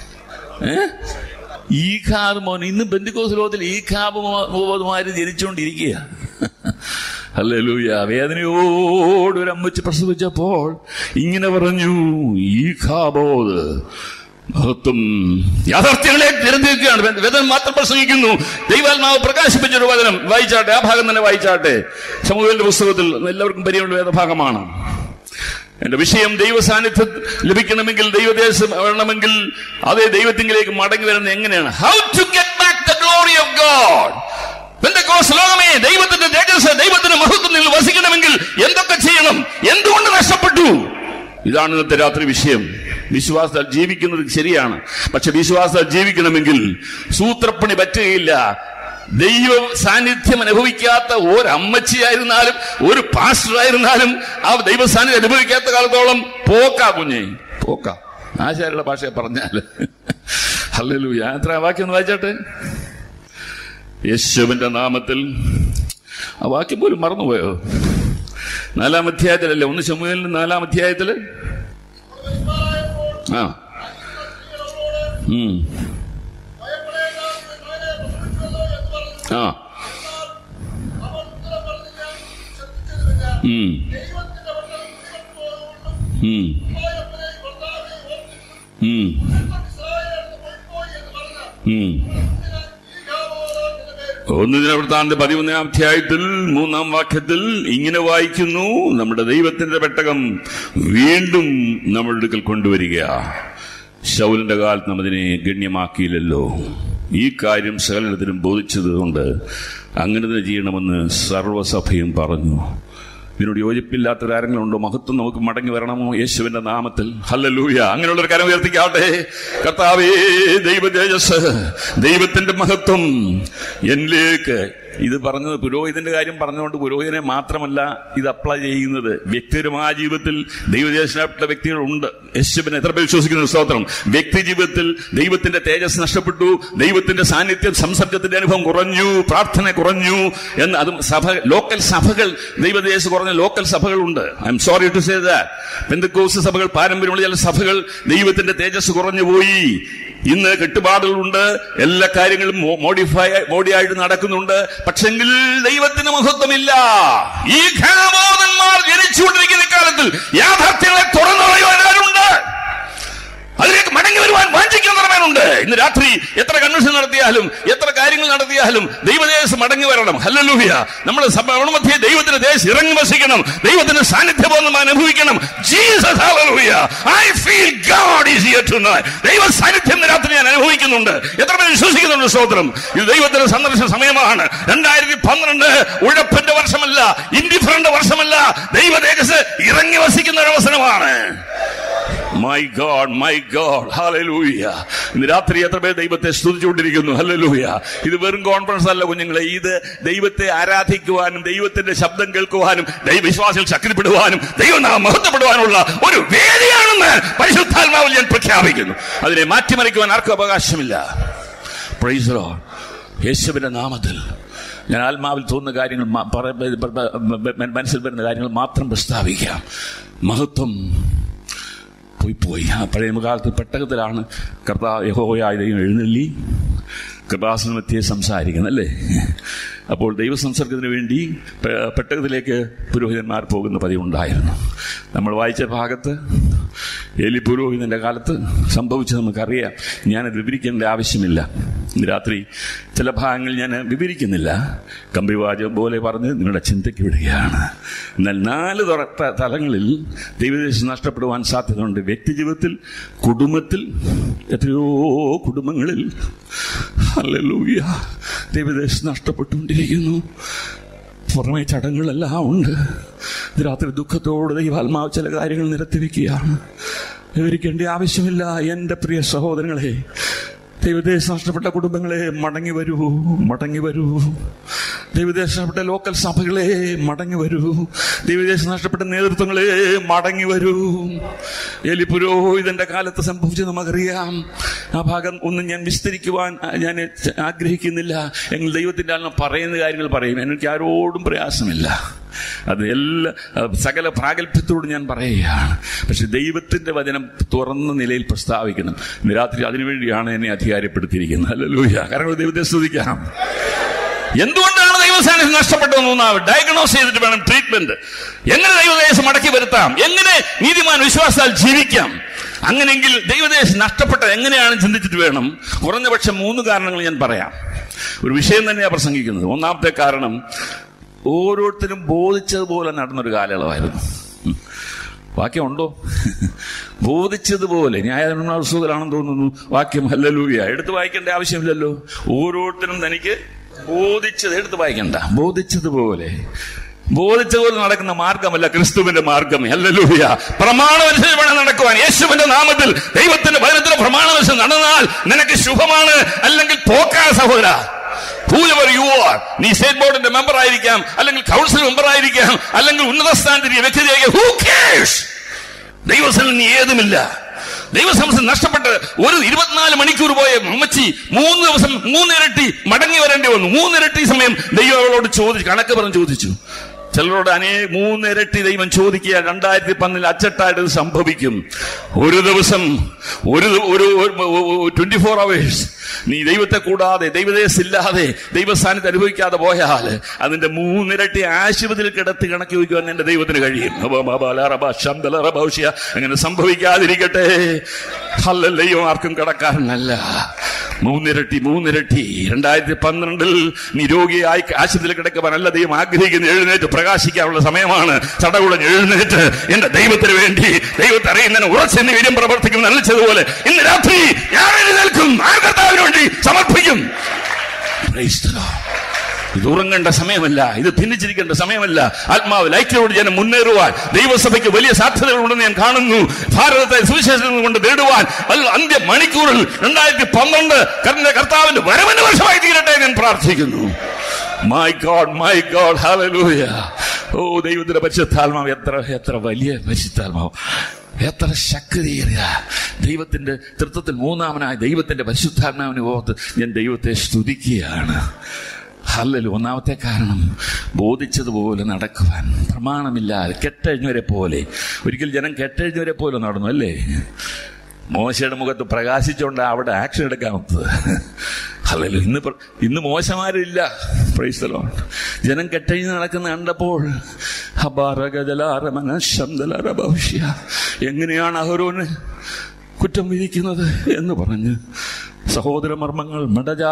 ഈഖാബ് മോൻ. ഇന്ന് പെന്തിക്കോസ് ലോകത്തിൽ ഈഖാബ് മോമാര് ജനിച്ചുകൊണ്ടിരിക്കുക. ഹല്ലേലൂയ. വേദനയോട് ഒരു അമ്മച്ച് പ്രസവിച്ചപ്പോൾ ഇങ്ങനെ പറഞ്ഞു, ഈഖാബോദ് മഹത്വം യാഥാർത്ഥ്യങ്ങളെ തിരഞ്ഞെടുക്കുകയാണ്. വേദന മാത്രം പ്രസംഗിക്കുന്നു. ദൈവാത്മാവ് പ്രകാശിപ്പിച്ചൊരു വചനം വായിച്ചാട്ടെ, ആ ഭാഗം തന്നെ വായിച്ചാട്ടെ. ശമൂവേലിന്റെ പുസ്തകത്തിൽ എല്ലാവർക്കും പരിചയമുള്ള വേദഭാഗമാണ്. എന്റെ വിഷയം ദൈവ സാന്നിധ്യം ലഭിക്കണമെങ്കിൽ, ദൈവദേശം വേണമെങ്കിൽ അതേ ദൈവത്തിങ്കിലേക്ക് മടങ്ങി വരുന്നത് എങ്ങനെയാണ്? How to get back the glory of God. Pentecost ലോകമേ, ദൈവത്തിന്റെ തേജസ്, ദൈവത്തിന്റെ മഹത്വം നിങ്ങൾ വസിക്കണമെങ്കിൽ എന്തൊക്കെ ചെയ്യണം? എന്തുകൊണ്ട് നഷ്ടപ്പെട്ടു? ഇതാണ് ഇന്നത്തെ രാത്രി വിഷയം. വിശ്വാസത്താൽ ജീവിക്കുന്നത് ശരിയാണ്, പക്ഷെ വിശ്വാസത്താൽ ജീവിക്കണമെങ്കിൽ സൂത്രപ്പണി പറ്റുകയില്ല. ദൈവ സാന്നിധ്യം അനുഭവിക്കാത്ത ഒരമ്മച്ചിയായിരുന്നാലും ഒരു പാസ്റ്ററായിരുന്നാലും ആ ദൈവ സാന്നിധ്യം അനുഭവിക്കാത്ത കാലത്തോളം പോക്കാ കുഞ്ഞേ, പോക്കാ. ആശാരിയുടെ ഭാഷയെ പറഞ്ഞാല്. ഹല്ലേലൂയ. എത്ര വാക്യം ഒന്ന് വായിച്ചാട്ടെ. യേശുവിന്റെ നാമത്തിൽ. ആ വാക്യം പോലും മറന്നുപോയോ? 4-ാം അധ്യായത്തിലല്ലേ? 1 ശമൂവേലിന്റെ 4-ാം അധ്യായത്തില്. ആ ആ വൃത്താന്തം 11-ാം അധ്യായത്തിൽ 3-ാം വാക്യത്തിൽ ഇങ്ങനെ വായിക്കുന്നു, നമ്മുടെ ദൈവത്തിന്റെ പെട്ടകം വീണ്ടും നമ്മുടെ അടുക്കൽ കൊണ്ടുവരിക. ശൗലിന്റെ കാലത്ത് നാം അതിനെ ഗണ്യമാക്കിയില്ലല്ലോ. ഈ കാര്യം സകലത്തിനും ബോധിച്ചത് കൊണ്ട് അങ്ങനെ തന്നെ ചെയ്യണമെന്ന് സർവ്വസഭയും പറഞ്ഞു. ഇതിനോട് യോജിപ്പില്ലാത്തൊരാരെങ്കിലും ഉണ്ടോ? മഹത്വം നമുക്ക് മടങ്ങി വരണമോ യേശുവിന്റെ നാമത്തിൽ? ഹല്ലേലൂയ. അങ്ങനെയുള്ളൊരു കാര്യം ഉയർത്തിക്കാട്ടെ. കർത്താവേ, ദൈവ തേജസ്, ദൈവത്തിന്റെ മഹത്വം എന്നിലേക്ക്. ഇത് പറഞ്ഞത് പുരോഹിതന്റെ കാര്യം പറഞ്ഞുകൊണ്ട് പുരോഹിതനെ മാത്രമല്ല ഇത് അപ്ലൈ ചെയ്യുന്നത്. വ്യക്തിപരമായ ജീവിതത്തിൽ ദൈവദേശപ്പെട്ട വ്യക്തികളുണ്ട്. യേശുവിനെ എത്ര പേർ വിശ്വസിക്കുന്നു? സ്തോത്രം. വ്യക്തി ജീവിതത്തിൽ ദൈവത്തിന്റെ തേജസ് നഷ്ടപ്പെട്ടു, ദൈവത്തിന്റെ സാന്നിധ്യം, സംസർഗത്തിന്റെ അനുഭവം കുറഞ്ഞു, പ്രാർത്ഥന കുറഞ്ഞു എന്ന്. അതും ലോക്കൽ സഭകൾ, ദൈവദേശ കുറഞ്ഞ ലോക്കൽ സഭകളുണ്ട്. I am sorry to say that. Pentecost സഭകൾ, പാരമ്പര്യമുള്ള ചില സഭകൾ ദൈവത്തിന്റെ തേജസ് കുറഞ്ഞു പോയി. ഇന്ന് കെട്ടുപാടുകളുണ്ട്, എല്ലാ കാര്യങ്ങളും മോഡിയായിട്ട് നടക്കുന്നുണ്ട്. പക്ഷെങ്കിൽ ദൈവത്തിന് മഹത്വമില്ല. ഈ ഘനബോധന്മാർ ജനിച്ചുകൊണ്ടിരിക്കുന്ന കാലത്തിൽ യാഥാർത്ഥ്യങ്ങളെ തുറന്നു പറയുവാനുണ്ട്, അതിലേക്ക് മടങ്ങി വരുവാൻ വാഞ്ചിക്കുന്നവരുണ്ട്. ഇന്ന് രാത്രി എത്ര കൺവെൻഷൻ നടത്തിയാലും എത്ര കാര്യങ്ങൾ നടത്തിയാലും ദൈവദേശം മടങ്ങി വരണം. ഹല്ലേലൂയ. നമ്മുടെ സഭമധ്യേ ദൈവത്തിന്റെ ദേശം ഇറങ്ങി വസിക്കണം, ദൈവത്തിന്റെ സാന്നിധ്യം അനുഭവിക്കണം. Jesus, hallelujah. I feel God is here tonight. ദൈവ സാന്നിധ്യം രാത്രി ഞാൻ അനുഭവിക്കുന്നുണ്ട്. എത്ര പേർ വിശ്വസിക്കുന്നുണ്ട്? സ്തോത്രം. ഇത് ദൈവത്തിന്റെ സന്ദർശന സമയമാണ്. 2012 ഉഴപ്പന്റെ വർഷമല്ല, ഇൻഡിഫറന്റ് വർഷമല്ല. ദൈവദേശം ഇറങ്ങി വസിക്കുന്ന ഒരു അവസരമാണ്. My God, my God, hallelujah. ഇന്ന് രാത്രി എത്ര പേർ ദൈവത്തെ സ്തുതിച്ചുകൊണ്ടിരിക്കുന്നു? ഹല്ലേലൂയ. ഇത് വെറും കോൺഫറൻസ് അല്ല കുഞ്ഞുങ്ങളെ. ഇത് ദൈവത്തെ ആരാധിക്കുവാനും ദൈവത്തിന്റെ ശബ്ദം കേൾക്കുവാനും ദൈവവിശ്വാസികൾ ശക്തിപ്പെടുവാനും ദൈവനാമം മഹത്വപ്പെടുവാനുള്ള ഒരു വേദിയാണെന്ന് പരിശുദ്ധാത്മാവിൽ ഞാൻ പ്രഖ്യാപിക്കുന്നു. അതിനെ മാറ്റിമറിക്കുവാൻ ആർക്കും അവകാശമില്ല. Praise the Lord. യേശുവിന്റെ നാമത്തിൽ ഞാൻ ആത്മാവിൽ തോന്നുന്ന കാര്യങ്ങൾ, മനസ്സിൽ വരുന്ന കാര്യങ്ങൾ മാത്രം പ്രസ്താവിക്കാം. മഹത്വം പോയി. ആ പഴയ കാലത്ത് പെട്ടകത്തിലാണ് കർത്താവ് യഹോവയായ ദൈവം എഴുന്നള്ളി കൃപാസനമെത്തിയെ സംസാരിക്കുന്നത് അല്ലേ? അപ്പോൾ ദൈവസംസർഗത്തിന് വേണ്ടി പെട്ടകത്തിലേക്ക് പുരോഹിതന്മാർ പോകുന്ന പതിവുണ്ടായിരുന്നു. നമ്മൾ വായിച്ച ഭാഗത്ത് ഏലി പുരോഹിതന്റെ കാലത്ത് സംഭവിച്ചത് നമുക്കറിയാം. ഞാനത് വിവരിക്കേണ്ട ആവശ്യമില്ല. രാത്രി ചില ഭാഗങ്ങൾ ഞാൻ വിവരിക്കുന്നില്ല, കമ്പിവാചകം പോലെ പറഞ്ഞ് നിങ്ങളുടെ ചിന്തയ്ക്ക് വിടുകയാണ്. എന്നാൽ 4 തലങ്ങളിൽ ദൈവദേശം നഷ്ടപ്പെടുവാൻ സാധ്യതയുണ്ട്. വ്യക്തിജീവിതത്തിൽ, കുടുംബത്തിൽ, എത്രയോ കുടുംബങ്ങളിൽ ഹല്ലേലൂയ ദൈവദേശം നഷ്ടപ്പെട്ടുകൊണ്ടിരിക്കുന്നു. പുറമേ ചടങ്ങുകളെല്ലാം ഉണ്ട്. രാത്രി ദുഃഖത്തോട് ദൈവാത്മാവ് ചില കാര്യങ്ങൾ നിരത്തിവെക്കുകയാണ്. വിവരിക്കേണ്ട ആവശ്യമില്ല. എൻ്റെ പ്രിയ സഹോദരങ്ങളെ, ദൈവദേശം നഷ്ടപ്പെട്ട കുടുംബങ്ങളെ, മടങ്ങി വരൂ, മടങ്ങി വരൂ. ദൈവദേശം നഷ്ടപ്പെട്ട ലോക്കൽ സഭകളെ മടങ്ങി വരൂ. ദൈവദേശം നഷ്ടപ്പെട്ട നേതൃത്വങ്ങളെ മടങ്ങി വരൂ. ഏലി പുരോഹിതന്റെ കാലത്ത് സംഭവിച്ചത് നമുക്കറിയാം. ആ ഭാഗം ഒന്നും ഞാൻ വിസ്തരിക്കുവാൻ ഞാൻ ആഗ്രഹിക്കുന്നില്ല. എങ്കിൽ ദൈവത്തിന്റെ ആളിനെ പറയുന്ന കാര്യങ്ങൾ പറയും. എനിക്ക് ആരോടും പ്രയാസമില്ല. അത് എല്ലാ സകല പ്രാഗൽഭ്യത്തോടും ഞാൻ പറയുകയാണ്. പക്ഷെ ദൈവത്തിന്റെ വചനം തുറന്ന നിലയിൽ പ്രസ്താവിക്കണം. ഇന്ന് രാത്രി അതിനുവേണ്ടിയാണ് എന്നെ അധികാരപ്പെടുത്തിയിരിക്കുന്നത്. ഹല്ലേലൂയ. കാരണം ദൈവത്തെ സ്തുതിക്കാം. എന്തുകൊണ്ടാണ് ദൈവസാന്നിധ്യം നഷ്ടപ്പെട്ടതെന്ന് ഡയഗ്നോസ് ചെയ്തിട്ട് വേണം ട്രീറ്റ്മെന്റ്. എങ്ങനെ ദൈവദേശം മടക്കി വരുത്താം, എങ്ങനെ നീതിമാൻ വിശ്വാസത്താൽ ജീവിക്കാം. അങ്ങനെയെങ്കിൽ ദൈവദേശം നഷ്ടപ്പെട്ടത് എങ്ങനെയാണ് ചിന്തിച്ചിട്ട് വേണം. കുറഞ്ഞപക്ഷം 3 കാരണങ്ങൾ ഞാൻ പറയാം. ഒരു വിഷയം തന്നെയാണ് പ്രസംഗിക്കുന്നത്. ഒന്നാമത്തെ കാരണം, ഓരോരുത്തരും ബോധിച്ചതുപോലെ നടന്നൊരു കാലയളവായിരുന്നു. വാക്യം ഉണ്ടോ? ബോധിച്ചതുപോലെ. ന്യായാധിപന്മാരുടെ തോന്നുന്നു വാക്യം. ഹല്ലേലൂയ. എടുത്ത് വായിക്കേണ്ട ആവശ്യമില്ലല്ലോ. ഓരോരുത്തരും തനിക്ക് ബോധിച്ചത് എടുത്ത് വായിക്കണ്ട. ബോധിച്ചതുപോലെ നടക്കുന്ന മാർഗമല്ല ക്രിസ്തുവിന്റെ മാർഗം. ഹല്ലേലൂയ. പ്രമാണമനുസരിച്ച് വേണം നടക്കുവാൻ. യേശുവിന്റെ നാമത്തിൽ ദൈവത്തിന്റെ വചനത്തിലെ പ്രമാണമനുസരിച്ച് നടന്നാൽ നിനക്ക് ശുഭമാണ്, അല്ലെങ്കിൽ പോക്കാ സഹോദര. Whoever you are, നീ സ്റ്റേറ്റ് ബോർഡിന്റെ മെമ്പർ ആയിരിക്കാം, അല്ലെങ്കിൽ കൗൺസിൽ മെമ്പർ ആയിരിക്കാം, അല്ലെങ്കിൽ ഉന്നത സ്ഥാനത്തിന് വ്യക്തിയായിരിക്കാം. Who cares? ദൈവസ്ഥലം നീ ഏതുമില്ല. ദൈവസംസ്ഥ നഷ്ടപ്പെട്ട് ഒരു 24 മണിക്കൂർ പോയ അമ്മച്ചി 3 ദിവസം 3 ഇരട്ടി മടങ്ങി വരേണ്ടി വന്നു. 3 ഇരട്ടി സമയം ദൈവം അവളോട് കണക്ക് പറഞ്ഞ് ചോദിച്ചു. ചിലരോട് 3 ഇരട്ടി ദൈവം ചോദിക്കുക. 2010 അച്ചട്ടായിട്ട് സംഭവിക്കും. ഒരു ദിവസം 24 hours നീ ദൈവത്തെ കൂടാതെ, ദൈവദേശമില്ലാതെ, ദൈവസ്ഥാനത്ത് അനുഭവിക്കാതെ പോയാൽ അതിന്റെ 3 ഇരട്ടി ആശുപത്രിയിൽ കിടത്തി കണക്കി വയ്ക്കുവാൻ എന്റെ ദൈവത്തിന് കഴിയും. അങ്ങനെ സംഭവിക്കാതിരിക്കട്ടെ. ഹല്ലേലൂയ. ആർക്കും കടക്കാരനല്ല. 3 ഇരട്ടി 2012 നീ രോഗിയായി ആശുപത്രിയിൽ കിടക്കുവാനല്ല ദൈവം ആഗ്രഹിക്കുന്ന. എഴുന്നേറ്റ് പ്രകാശിക്കാനുള്ള സമയമാണ്. ചടകുടഞ്ഞ് എഴുന്നേറ്റ് എന്റെ ദൈവത്തിന് വേണ്ടി, ദൈവത്തെ അറിയുന്നതിന് ഉറച്ചെന്ന് വീര്യം പ്രവർത്തിക്കും നല്ലതുപോലെ ഇന്ന് രാത്രി ഞാൻ എഴുന്നേൽക്കും. ആ കർത്താവിന് വേണ്ടി സമർപ്പിക്കും. ഇത് ഉറങ്ങേണ്ട സമയമല്ല, ഇത് ഭിന്നിച്ചിരിക്കേണ്ട സമയമല്ല. ആത്മാവിൽ ഐക്യത്തോട് ജനം മുന്നേറുവാൻ ദൈവസഭയ്ക്ക് വലിയ സാധ്യതകളുണ്ടെന്ന് ഞാൻ കാണുന്നു. ഭാരതത്തെ സുവിശേഷം കൊണ്ട് നേടുവാൻ അന്ത്യ മണിക്കൂറിൽ 2012 കർത്താവിന്റെ വരവിന്റെ വർഷമായി തീരട്ടെ ഞാൻ പ്രാർത്ഥിക്കുന്നു. My God hallelujah. ഓ ദൈവത്തിന്റെ പരിശുദ്ധാത്മാവ്, എത്ര വലിയ പരിശുദ്ധാത്മാവ്, എത്ര ശക്തിയേറിയ ദൈവത്തിന്റെ തൃത്വത്തിൽ 3-ാമനായ ദൈവത്തിന്റെ പരിശുദ്ധാത്മാവിനെ ഓർത്ത് ഞാൻ ദൈവത്തെ സ്തുതിക്കുകയാണ്. ഹല്ലേലൂയ. 1-ാമത്തെ കാരണം, ബോധിച്ചതുപോലെ നടക്കുവാൻ. പ്രമാണമില്ലാതെ കെട്ടഴിഞ്ഞവരെ പോലെ. ഒരിക്കൽ ജനം കെട്ടഴിഞ്ഞവരെ പോലെ നടന്നു അല്ലേ? മോശയുടെ മുഖത്ത് പ്രകാശിച്ചുകൊണ്ട് അവിടെ ആക്ഷൻ എടുക്കാമെന്നത്. ഹല്ലേലൂയ. ഇന്ന് മോശമാരില്ല. Price the Lord. ജനം കെട്ടഴിഞ്ഞ് നടക്കുന്ന കണ്ടപ്പോൾ എങ്ങനെയാണ് അഹരോന് കുറ്റം വിധിക്കുന്നത് എന്ന് പറഞ്ഞ് സഹോദര മർമ്മങ്ങൾ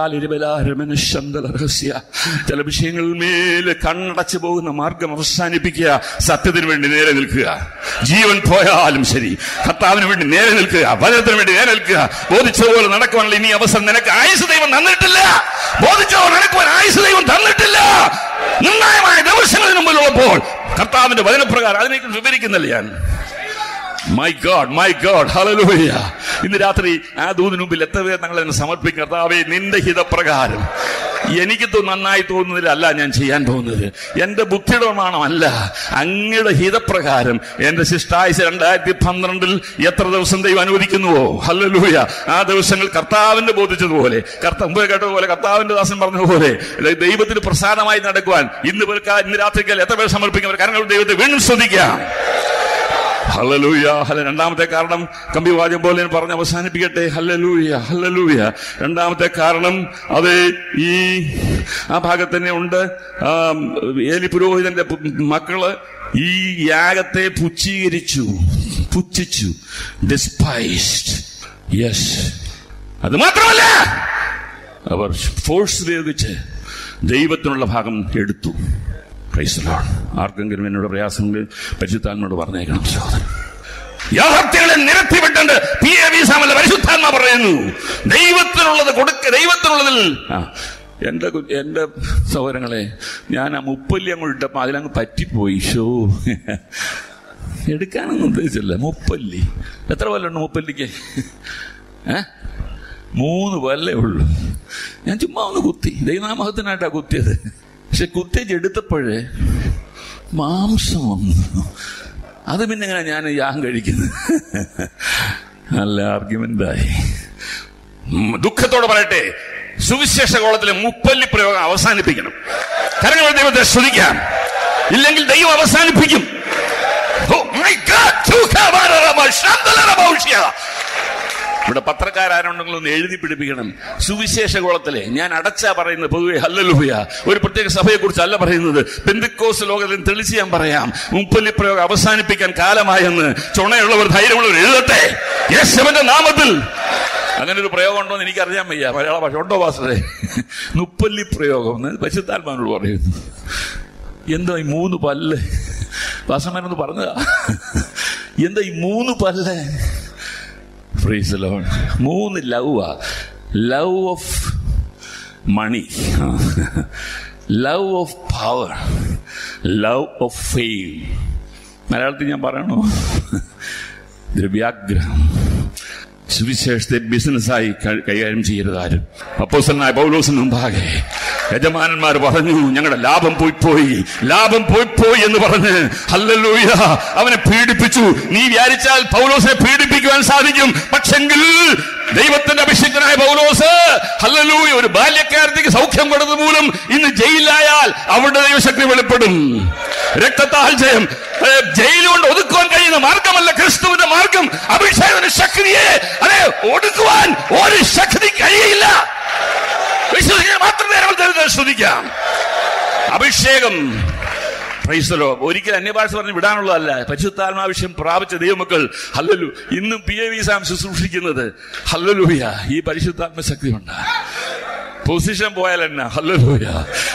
രഹസ്യ ചില വിഷയങ്ങളിൽ മേല് കണ്ണടച്ചു പോകുന്ന മാർഗം അവസാനിപ്പിക്കുക. സത്യത്തിന് വേണ്ടി നേരെ നിൽക്കുക. ജീവൻ പോയാലും ശരി കർത്താവിന് വേണ്ടി നേരെ നിൽക്കുക. വചനത്തിന് വേണ്ടി നേരെ നിൽക്കുക. ബോധിച്ചതുപോലെ നടക്കുവാനുള്ള ഇനി അവസരം നിനക്ക് ആയുസ് ദൈവം തന്നിട്ടില്ല. ബോധിച്ചതുപോലെ നടക്കുവാൻ ആയുസ് ദൈവം തന്നിട്ടില്ല. നിർണായമായ ദിവസങ്ങളിൽ മുമ്പിലുള്ളപ്പോൾ കർത്താവിന്റെ വചനപ്രകാരം അതിനെക്കുറിച്ച് വിവരിക്കുന്നില്ല ഞാൻ. My God hallelujah. ഇന്ന് രാത്രി ആ ദൂതിന് മുമ്പിൽ എത്ര പേർ ഞങ്ങൾ എന്നെ സമർപ്പിക്കും. കർത്താവേ, നിന്റെ ഹിതപ്രകാരം എനിക്ക് നന്നായി തോന്നുന്നതിലല്ല ഞാൻ ചെയ്യാൻ പോകുന്നത്. എന്റെ ബുദ്ധിയുടെ പ്രമാണമല്ല, അങ്ങയുടെ ഹിതപ്രകാരം എന്റെ ശിഷ്ടായുസ് 2012 എത്ര ദിവസം ദൈവം അനുവദിക്കുന്നുവോ, ഹല്ലേലൂയ, ആ ദിവസങ്ങൾ കർത്താവിന്റെ ബോധിച്ചതുപോലെ, കേട്ടതുപോലെ, കർത്താവിന്റെ ദാസൻ പറഞ്ഞതുപോലെ ദൈവത്തിന് പ്രസാദമായി നടക്കുവാൻ ഇന്ന് രാത്രിക്കാൽ എത്ര പേർ സമർപ്പിക്കും. കാരണം ദൈവത്തെ വീണ്ടും ശ്രദ്ധിക്കാം. ഹല്ലേലൂയ. 2-ാമത്തെ കാരണം കമ്പിവാദ്യം പോലെ ഞാൻ പറഞ്ഞ് അവസാനിപ്പിക്കട്ടെ. Hallelujah hallelujah. 2-ാമത്തെ കാരണം അത് ആ ഭാഗത്ത് തന്നെ ഉണ്ട്. ഏലി പുരോഹിതന്റെ മക്കള് ഈ യാഗത്തെ പുച്ഛിച്ചു, ഡിസ്പൈസ്ഡ്. യെസ്, അത് മാത്രമല്ല അവർ ഫോഴ്സ് ഉപയോഗിച്ച് ദൈവത്തിനുള്ള ഭാഗം എടുത്തു. ആർക്കെങ്കിലും എന്നോട് പ്രയാസങ്ങൾ പരിശുദ്ധാത്മാവോട് പറഞ്ഞേക്കണം. യാഥാർത്ഥ്യങ്ങളെ നിരത്തിവിട്ടുണ്ട് പരിശുദ്ധാത്മാ പറയുന്നു. ദൈവത്തിനുള്ളത് ദൈവത്തിനുള്ളതിൽ എന്റെ സഹോദരങ്ങളെ, ഞാൻ ആ 30 അങ്ങോട്ട് ഇട്ടപ്പോ അതിലങ്ങ് പറ്റിപ്പോയി. എടുക്കാനൊന്നും ഉദ്ദേശിച്ചില്ല. 30 എത്ര കൊല്ലുണ്ട് 30ക്ക്? 3 കൊല്ലേ ഉള്ളൂ. ഞാൻ ചുമ്മാ ഒന്ന് കുത്തി. ദൈവനാമഹത്തിനായിട്ടാ കുത്തിയത്. പക്ഷെ കുത്തേജ് എടുത്തപ്പോഴേ മാംസം വന്നു. അത് പിന്നെ എങ്ങനെ ഞാൻ കഴിക്കുന്നത്? നല്ല ആർഗ്യുമെന്റായി. ദുഃഖത്തോടെ പറയട്ടെ, സുവിശേഷ കോളത്തിലെ മുപ്പല്ലി പ്രയോഗം അവസാനിപ്പിക്കണം. കരങ്ങൾ ദൈവത്തെ സ്തുതിക്കാം. ഇല്ലെങ്കിൽ ദൈവം അവസാനിപ്പിക്കും. ഇവിടെ പത്രക്കാരുണ്ടെങ്കിലും ഒന്ന് എഴുതി പിടിപ്പിക്കണം. സുവിശേഷ കോളത്തിലെ ഞാൻ അടച്ചാ പറയുന്നത് പൊതുവെ ഹല്ലേലൂയ, ഒരു പ്രത്യേക സഭയെ കുറിച്ച് അല്ല പറയുന്നത്. പെന്തക്കോസ്ത് ലോകത്തിൽ തെളിച്ച് ഞാൻ പറയാം, മുപ്പല്ലി പ്രയോഗം അവസാനിപ്പിക്കാൻ കാലമായെന്ന് ചുണയുള്ളവർ, ധൈര്യമുള്ളവർ എഴുതട്ടെ യേശുവിന്റെ നാമത്തിൽ. അങ്ങനെ ഒരു പ്രയോഗം ഉണ്ടോ എന്ന് എനിക്കറിയാൻ വയ്യ. മലയാള ഭാഷ ഉണ്ടോ പാസ്റ്ററെ? മുപ്പല്ലി പ്രയോഗം എന്ന് പരിശുദ്ധാത്മാവിനോട് പറയുന്നു. എന്താ ഈ 3 പല്ല്? പാസ്റ്റർമാരൊന്ന് പറഞ്ഞതാ. എന്താ ഈ 3 പല്ല്? Praise the Lord. 3 ലവാ. Love of money, love of power, love of fame. മലയാളത്തിൽ ഞാൻ പറയണോ? ദ്രവ്യാഗ്രഹം. സുവിശേഷത്തെ ബിസിനസ്സായി കൈകാര്യം ചെയ്യരുത് ആരും. അപ്പോസ്തലനായ പൗലോസിന് മുമ്പാകെ യജമാനന്മാർ പറഞ്ഞു, ഞങ്ങളുടെ ലാഭം പോയി എന്ന് പറഞ്ഞ് ഹല്ലേലൂയ അവനെ പീഡിപ്പിച്ചു. നീ വിചാരിച്ചാൽ പൗലോസിനെ പീഡിപ്പിക്കുവാൻ സാധിക്കും. പക്ഷെങ്കിൽ ദൈവത്തിന്റെ അഭിഷിക്തനായ പൗലോസ് ഹല്ലേലൂയ ഒരു ബാല്യക്കാരത്തേക്ക് സൗഖ്യം കൊടുത്തത് മൂലം ഇന്ന് ജയിലിലായാൽ അവരുടെ ദൈവശക്തി വെളിപ്പെടും. രക്തത്താൽ ജയം. ജയിലുകൊണ്ട് ഒതുക്കുവാൻ കഴിയുന്ന മാർഗമല്ല ക്രിസ്തുവിന്റെ മാർഗം. അഭിഷേകത്തിന്റെ ശക്തിയെ അതെ ഒടുക്കുവാൻ ഒരു ശക്തി കഴിയില്ല. വിശ്വസിക്കാൻ മാത്രമേ ശ്രദ്ധിക്കാം. അഭിഷേകം ഒരിക്കലും അന്യഭാഷ പറഞ്ഞ് വിടാനുള്ളതല്ല. പരിശുദ്ധാത്മാഭിഷേകം പ്രാപിച്ച ദൈവമക്കൾ ഹല്ലേലൂയ ഇന്നും PAV സാം ശുശ്രൂഷിക്കുന്നത് ഹല്ലേലൂയ ഈ പരിശുദ്ധാത്മ ശക്തി ഉണ്ട്. പൊസിഷൻ പോയാൽ എന്നാ? ഹല്ലേലൂയ.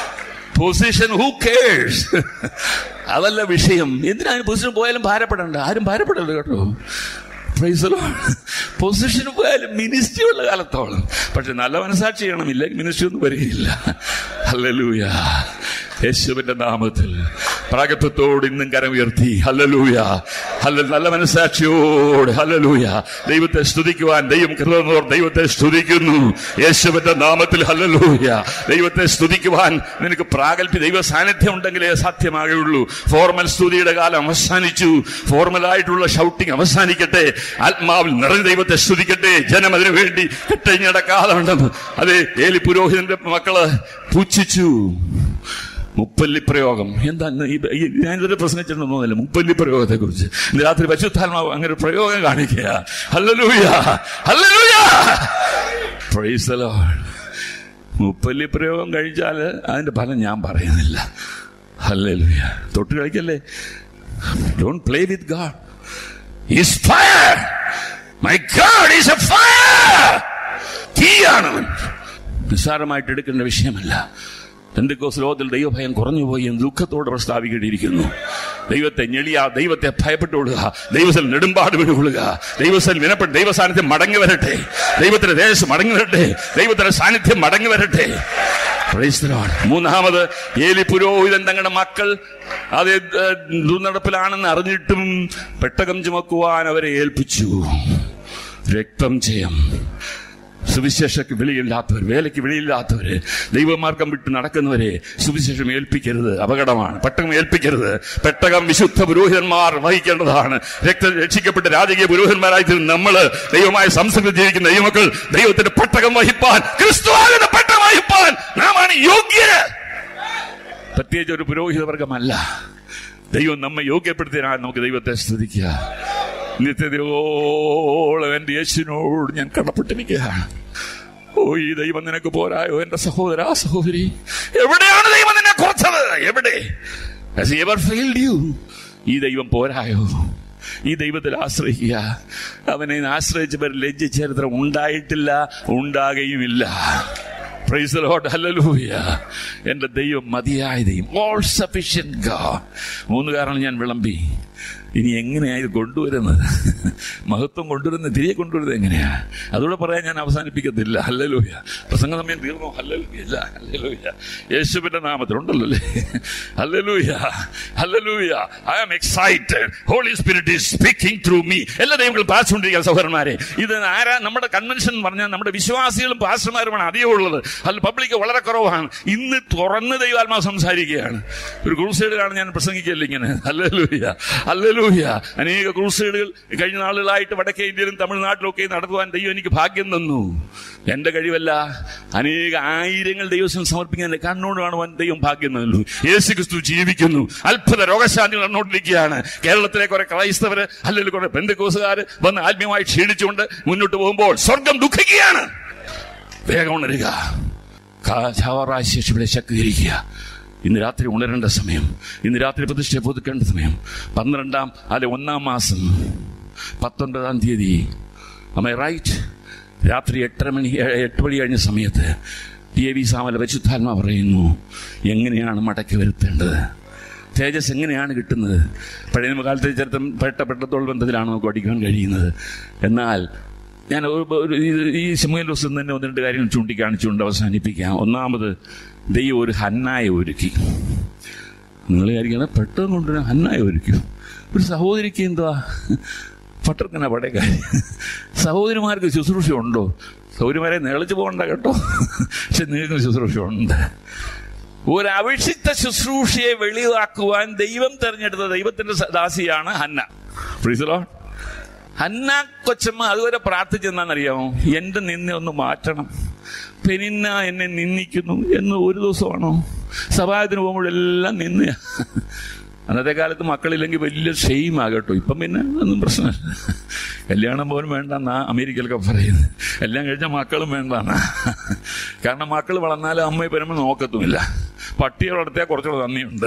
Position who cares? അതല്ല വിഷയം. എന്തിനാണ് പൊസിഷൻ പോയാലും ഭാരപ്പെടണ്ട? ആരും ഭാരപ്പെടരുത് കേട്ടോ. Praise the Lord. പൊസിഷൻ പോയാലും മിനിസ്ട്രി ഉള്ള കാലത്തോളം. പക്ഷെ നല്ല മനസാക്ഷി ചെയ്യണം, ഇല്ലെങ്കിൽ മിനിസ്ട്രി ഒന്നും വരികയില്ല. ഹല്ലേലൂയ. യേശുവിന്റെ നാമത്തിൽ പ്രാഗത്വത്തോട് ഇന്നും കരമുയർത്തി ഹല്ലേലൂയ, നല്ല മനസാക്ഷിയോട് ഹല്ലേലൂയ ദൈവത്തെ സ്തുതിക്കുവാൻ ദൈവത്തെ സ്തുതിക്കുന്നു യേശുവിന്റെ നാമത്തിൽ. ഹല്ലേലൂയ. ദൈവത്തെ സ്തുതിക്കുവാൻ നിനക്ക് ദൈവ സാന്നിധ്യം ഉണ്ടെങ്കിലേ സാധ്യമാകുള്ളൂ. ഫോർമൽ സ്തുതിയുടെ കാലം അവസാനിച്ചു. ഫോർമലായിട്ടുള്ള ഷൗട്ടിങ് അവസാനിക്കട്ടെ. ആത്മാവിൽ നിറഞ്ഞ ദൈവത്തെ സ്തുതിക്കട്ടെ. ജനം അതിനു വേണ്ടി കെട്ടഴിഞ്ഞയുടെ കാലമുണ്ടെന്ന് അതെ ഏലി പുരോഹിതന്റെ മക്കള് പുച്ഛിച്ചു. മുപ്പല്ലി പ്രയോഗം എന്താ? ഞാനിതൊരു പ്രസംഗിച്ചിട്ടുണ്ടെന്നല്ല മുപ്പല്ലി പ്രയോഗത്തെ കുറിച്ച്. ഇന്ന് രാത്രി പരിശുദ്ധാത്മാവ് അങ്ങനെ പ്രയോഗം കാണിക്കുക. Hallelujah, hallelujah, praise the Lord. മുപ്പല്ലി പ്രയോഗം കഴിച്ചാൽ അതിന്റെ ഫലം ഞാൻ പറയുന്നില്ല. ഹല്ലേലൂയ. തൊട്ട് കളിക്കല്ലേ. Don't play with God. Is fire. My God is a fire. തീയാണവൻ. നിസ്സാരമായിട്ട് എടുക്കേണ്ട വിഷയമല്ല. പെന്തക്കോസ്ത് ലോകത്തിൽ ദൈവഭയം കുറഞ്ഞുപോയി എന്ന് ദുഃഖത്തോടെ പ്രസ്താവിക്കേണ്ടിയിരിക്കുന്നു. ദൈവത്തെ ദൈവത്തെ ഭയപ്പെട്ടുകൊള്ളുക. ദൈവത്തിൽ നെടുമ്പാട് വിടുകൊള്ളുക. ദൈവത്തിൽ വിനപ്പെട്ട് ദൈവസാന്നിധ്യം മടങ്ങി വരട്ടെ. ദൈവത്തിന്റെ ദേശം മടങ്ങി വരട്ടെ. ദൈവത്തിന്റെ സാന്നിധ്യം മടങ്ങി വരട്ടെ. മൂന്നാമത് ഏലി പുരോഹിതൻ തങ്ങളുടെ മക്കൾ അത് ദുർനടപ്പിലാണെന്ന് അറിഞ്ഞിട്ടും പെട്ടകം ചുമക്കുവാൻ അവരെ ഏൽപ്പിച്ചു. രക്തം ജയം. സുവിശേഷക്ക് വെളിയില്ലാത്തവർ, വേലയ്ക്ക് വെളിയില്ലാത്തവര്, ദൈവമാർഗം വിട്ട് നടക്കുന്നവരെ സുവിശേഷം ഏൽപ്പിക്കരുത്. അപകടമാണ്. പെട്ടകം ഏൽപ്പിക്കരുത്. പെട്ടകം വിശുദ്ധ പുരോഹിതന്മാർ വഹിക്കേണ്ടതാണ്. രക്ഷിക്കപ്പെട്ട രാജകീയ പുരോഹിതന്മാരായി നമ്മള് ദൈവമായ സംസ്കൃതി ജീവിക്കുന്ന ദൈവമക്കൾ ദൈവത്തിന്റെ പെട്ടകം വഹിപ്പാൻ, ക്രിസ്തുവാകുന്ന പെട്ടകം വഹിപ്പാൻ നാമാണ് യോഗ്യര്. പ്രത്യേകിച്ച് ഒരു പുരോഹിത വർഗമല്ല. ദൈവം നമ്മെ യോഗ്യപ്പെടുത്തിയാൽ നമുക്ക് ദൈവത്തെ സ്തുതിക്കുക. നിത്യതയോളം എന്റെ യേശുവിനോട് ഞാൻ കടപ്പെട്ടിരിക്കുകയാണ്. ഓ, ഈ ദൈവം നിനക്ക് പോരായോ എന്റെ സഹോദര, സഹോദരി? എവിടെയാണ് ദൈവം നിന്നെ കുറച്ചത്? എവിടെ? Has he ever failed you? ഈ ദൈവം പോരായോ? ഈ ദൈവത്തിൽ ആശ്രയിക്കുക. അവനെ ആശ്രയിച്ചവർ ലജ്ജ ചരിത്രം ഉണ്ടായിട്ടില്ല, ഉണ്ടാകുകയുമില്ല. Praise the Lord. Hallelujah. എന്റെ ദൈവം മതിയായ ദൈവം. All sufficient God. 3 കാരണം ഞാൻ വിളമ്പി. ഇനി എങ്ങനെയാ ഇത് കൊണ്ടുവരുന്നത്? മഹത്വം കൊണ്ടുവരുന്നത്, തിരികെ കൊണ്ടുവരുന്നത് എങ്ങനെയാ? അതുകൂടെ പറയാൻ ഞാൻ അവസാനിപ്പിക്കത്തില്ല. ഹല്ലേലൂയ. പ്രസംഗ സമയം തീർന്നോ? ഹല്ലേലൂയ. ഹല്ലേലൂയ. യേശുവിന്റെ നാമത്തിലുണ്ടല്ലോ അല്ലേ? Hallelujah. Hallelujah. I am excited. Holy Spirit is speaking through me. എല്ലാ ദൈവങ്ങളും പാസ്റ്റുകൊണ്ടിരിക്കുക സഹോദരന്മാരെ. ഇത് ആരാ? നമ്മുടെ കൺവെൻഷൻ പറഞ്ഞാൽ നമ്മുടെ വിശ്വാസികളും പാസ്റ്റർമാരുമാണ് അധികം ഉള്ളത്. അല്ല, പബ്ലിക് വളരെ കുറവാണ്. ഇന്ന് തുറന്ന് ദൈവാത്മാവ് സംസാരിക്കുകയാണ്. ഒരു ക്രൂസൈഡിലാണ് ഞാൻ പ്രസംഗിക്കല്ല ഇങ്ങനെ. ഹല്ലേലൂയ. ഹല്ലേലൂയ. അനേക ക്രൂസൈഡുകൾ കഴിഞ്ഞ നാളുകളായിട്ട് വടക്കേ ഇന്ത്യയിലും തമിഴ്നാട്ടിലൊക്കെ നടത്തുവാൻ ദൈവം എനിക്ക് ഭാഗ്യം തന്നു. എന്റെ കഴിവല്ല, അനേക ആയിരങ്ങൾ ദൈവത്തിന് സമർപ്പിക്കാൻ കണ്ണോട് കാണുവാൻ ദൈവം ഭാഗ്യം തന്നു. യേശുക്രിസ്തു ജീവിക്കുന്നു. അത്ഭുത രോഗശാന്തി നടന്നുകൊണ്ടിരിക്കുകയാണ്. കേരളത്തിലെ കുറെ ക്രൈസ്തവര്, അല്ലെങ്കിൽ കുറെ പെന്തക്കോസുകാര് വന്ന് ആത്മീയമായി ക്ഷീണിച്ചുകൊണ്ട് മുന്നോട്ട് പോകുമ്പോൾ സ്വർഗം ദുഃഖിക്കുകയാണ്. വേഗം ഉണരുക, ശേഷിവിടെ ശക്തീകരിക്കുക. ഇന്ന് രാത്രി ഉണരേണ്ട സമയം, ഇന്ന് രാത്രി പ്രതിഷ്ഠയെ പുതുക്കേണ്ട സമയം. 1 മാസം 19 തീയതി, am I right? രാത്രി 8 മണി കഴിഞ്ഞ സമയത്ത് DAV സാമല പരിശുദ്ധാത്മാ പറയുന്നു, എങ്ങനെയാണ് മടക്കി വരുത്തേണ്ടത്, തേജസ് എങ്ങനെയാണ് കിട്ടുന്നത്. പഴയ കാലത്തെ ചരിത്രം പെട്ടത്തോൾ ബന്ധത്തിലാണ് നമുക്ക് പഠിക്കാൻ കഴിയുന്നത്. എന്നാൽ ഞാൻ ഈ ശമൂവേൽ ദിവസം തന്നെ 1-2 കാര്യങ്ങൾ ചൂണ്ടിക്കാണിച്ചുകൊണ്ട് അവസാനിപ്പിക്കാം. ഒന്നാമത്, ദൈവം ഒരു ഹന്നായെ ഒരുക്കി. നിങ്ങൾ വിചാരിക്കണം പെട്ടെന്ന് കൊണ്ടുവരാൻ ഹന്നായെ ഒരുക്കും. ഒരു സഹോദരിക്ക് എന്തുവാ പട്ടർക്കന പടേക്കാരി? സഹോദരിമാർക്ക് ശുശ്രൂഷ ഉണ്ടോ? സഹോദരിമാരെ നിളച്ചു പോകണ്ട കേട്ടോ, പക്ഷെ നിങ്ങൾക്ക് ശുശ്രൂഷ ഉണ്ട്. ഒരു അവിക്ഷിത്ത ശുശ്രൂഷയെ വെളിവാക്കുവാൻ ദൈവം തെരഞ്ഞെടുത്ത ദൈവത്തിന്റെ ദാസിയാണ് Hannah. Praise the Lord. Hannah കൊച്ചമ്മ അതുവരെ പ്രാർത്ഥിച്ചെന്നാണെന്നറിയാമോ? എന്റെ നിന്നെ ഒന്ന് മാറ്റണം. പെനിന്ന എന്നെ നിന്ദിക്കുന്നു എന്ന് ഒരു ദിവസമാണോ? സഭായത്തിന് പോകുമ്പോഴെല്ലാം നിന്ന. അന്നത്തെ കാലത്ത് മക്കളില്ലെങ്കിൽ വലിയ ഷെയിമാകട്ടോ. ഇപ്പം പിന്നെ ഒന്നും പ്രശ്നമല്ല. കല്യാണം പോലും വേണ്ടെന്നാ അമേരിക്കയിലൊക്കെ പറയുന്നത്. എല്ലാം കഴിഞ്ഞാൽ മക്കളും വേണ്ടാന്നാ. കാരണം മക്കൾ വളർന്നാലും അമ്മയെ വരുമ്പോൾ നോക്കത്തുമില്ല. പട്ടിയെ വളർത്തിയാൽ കുറച്ചുകൂടെ നന്ദിയുണ്ട്.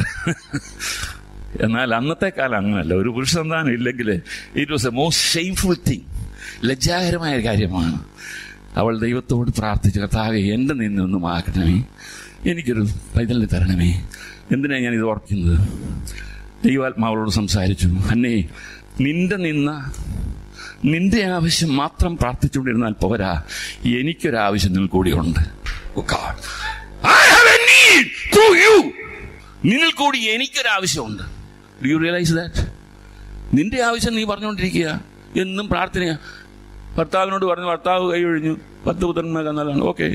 എന്നാൽ അന്നത്തെ കാലം അങ്ങനല്ല. ഒരു പുരുഷ സന്താനം ഇല്ലെങ്കിൽ it was a most shameful thing. ലജ്ജാകരമായ കാര്യമാണ്. അവൾ ദൈവത്തോട് പ്രാർത്ഥിച്ചു, കർത്താവേ എൻ്റെ നിന്നൊന്നും ആക്കണമേ, എനിക്കൊരു പൈതലിനെ തരണമേ. എന്തിനാണ് ഞാനിത് ഓർക്കുന്നത്? ദൈവാത്മാവളോട് സംസാരിച്ചു, അന്നേ നിന്റെ ആവശ്യം മാത്രം പ്രാർത്ഥിച്ചുകൊണ്ടിരുന്നാൽ പോരാ, എനിക്കൊരാവശ്യം നിങ്ങൾ കൂടിയുണ്ട്. നിന്നിൽ കൂടി എനിക്കൊരാവശ്യമുണ്ട്. Do you realise that? നിന്റെ ആവശ്യം നീ പറഞ്ഞുകൊണ്ടിരിക്കുക, എന്നും പ്രാർത്ഥനയാ. ഭർത്താവിനോട് പറഞ്ഞു, ഭർത്താവ് കൈ ഒഴിഞ്ഞു, 10 പുത്രന്മാർ നല്ലതാണ്. ഓക്കെ,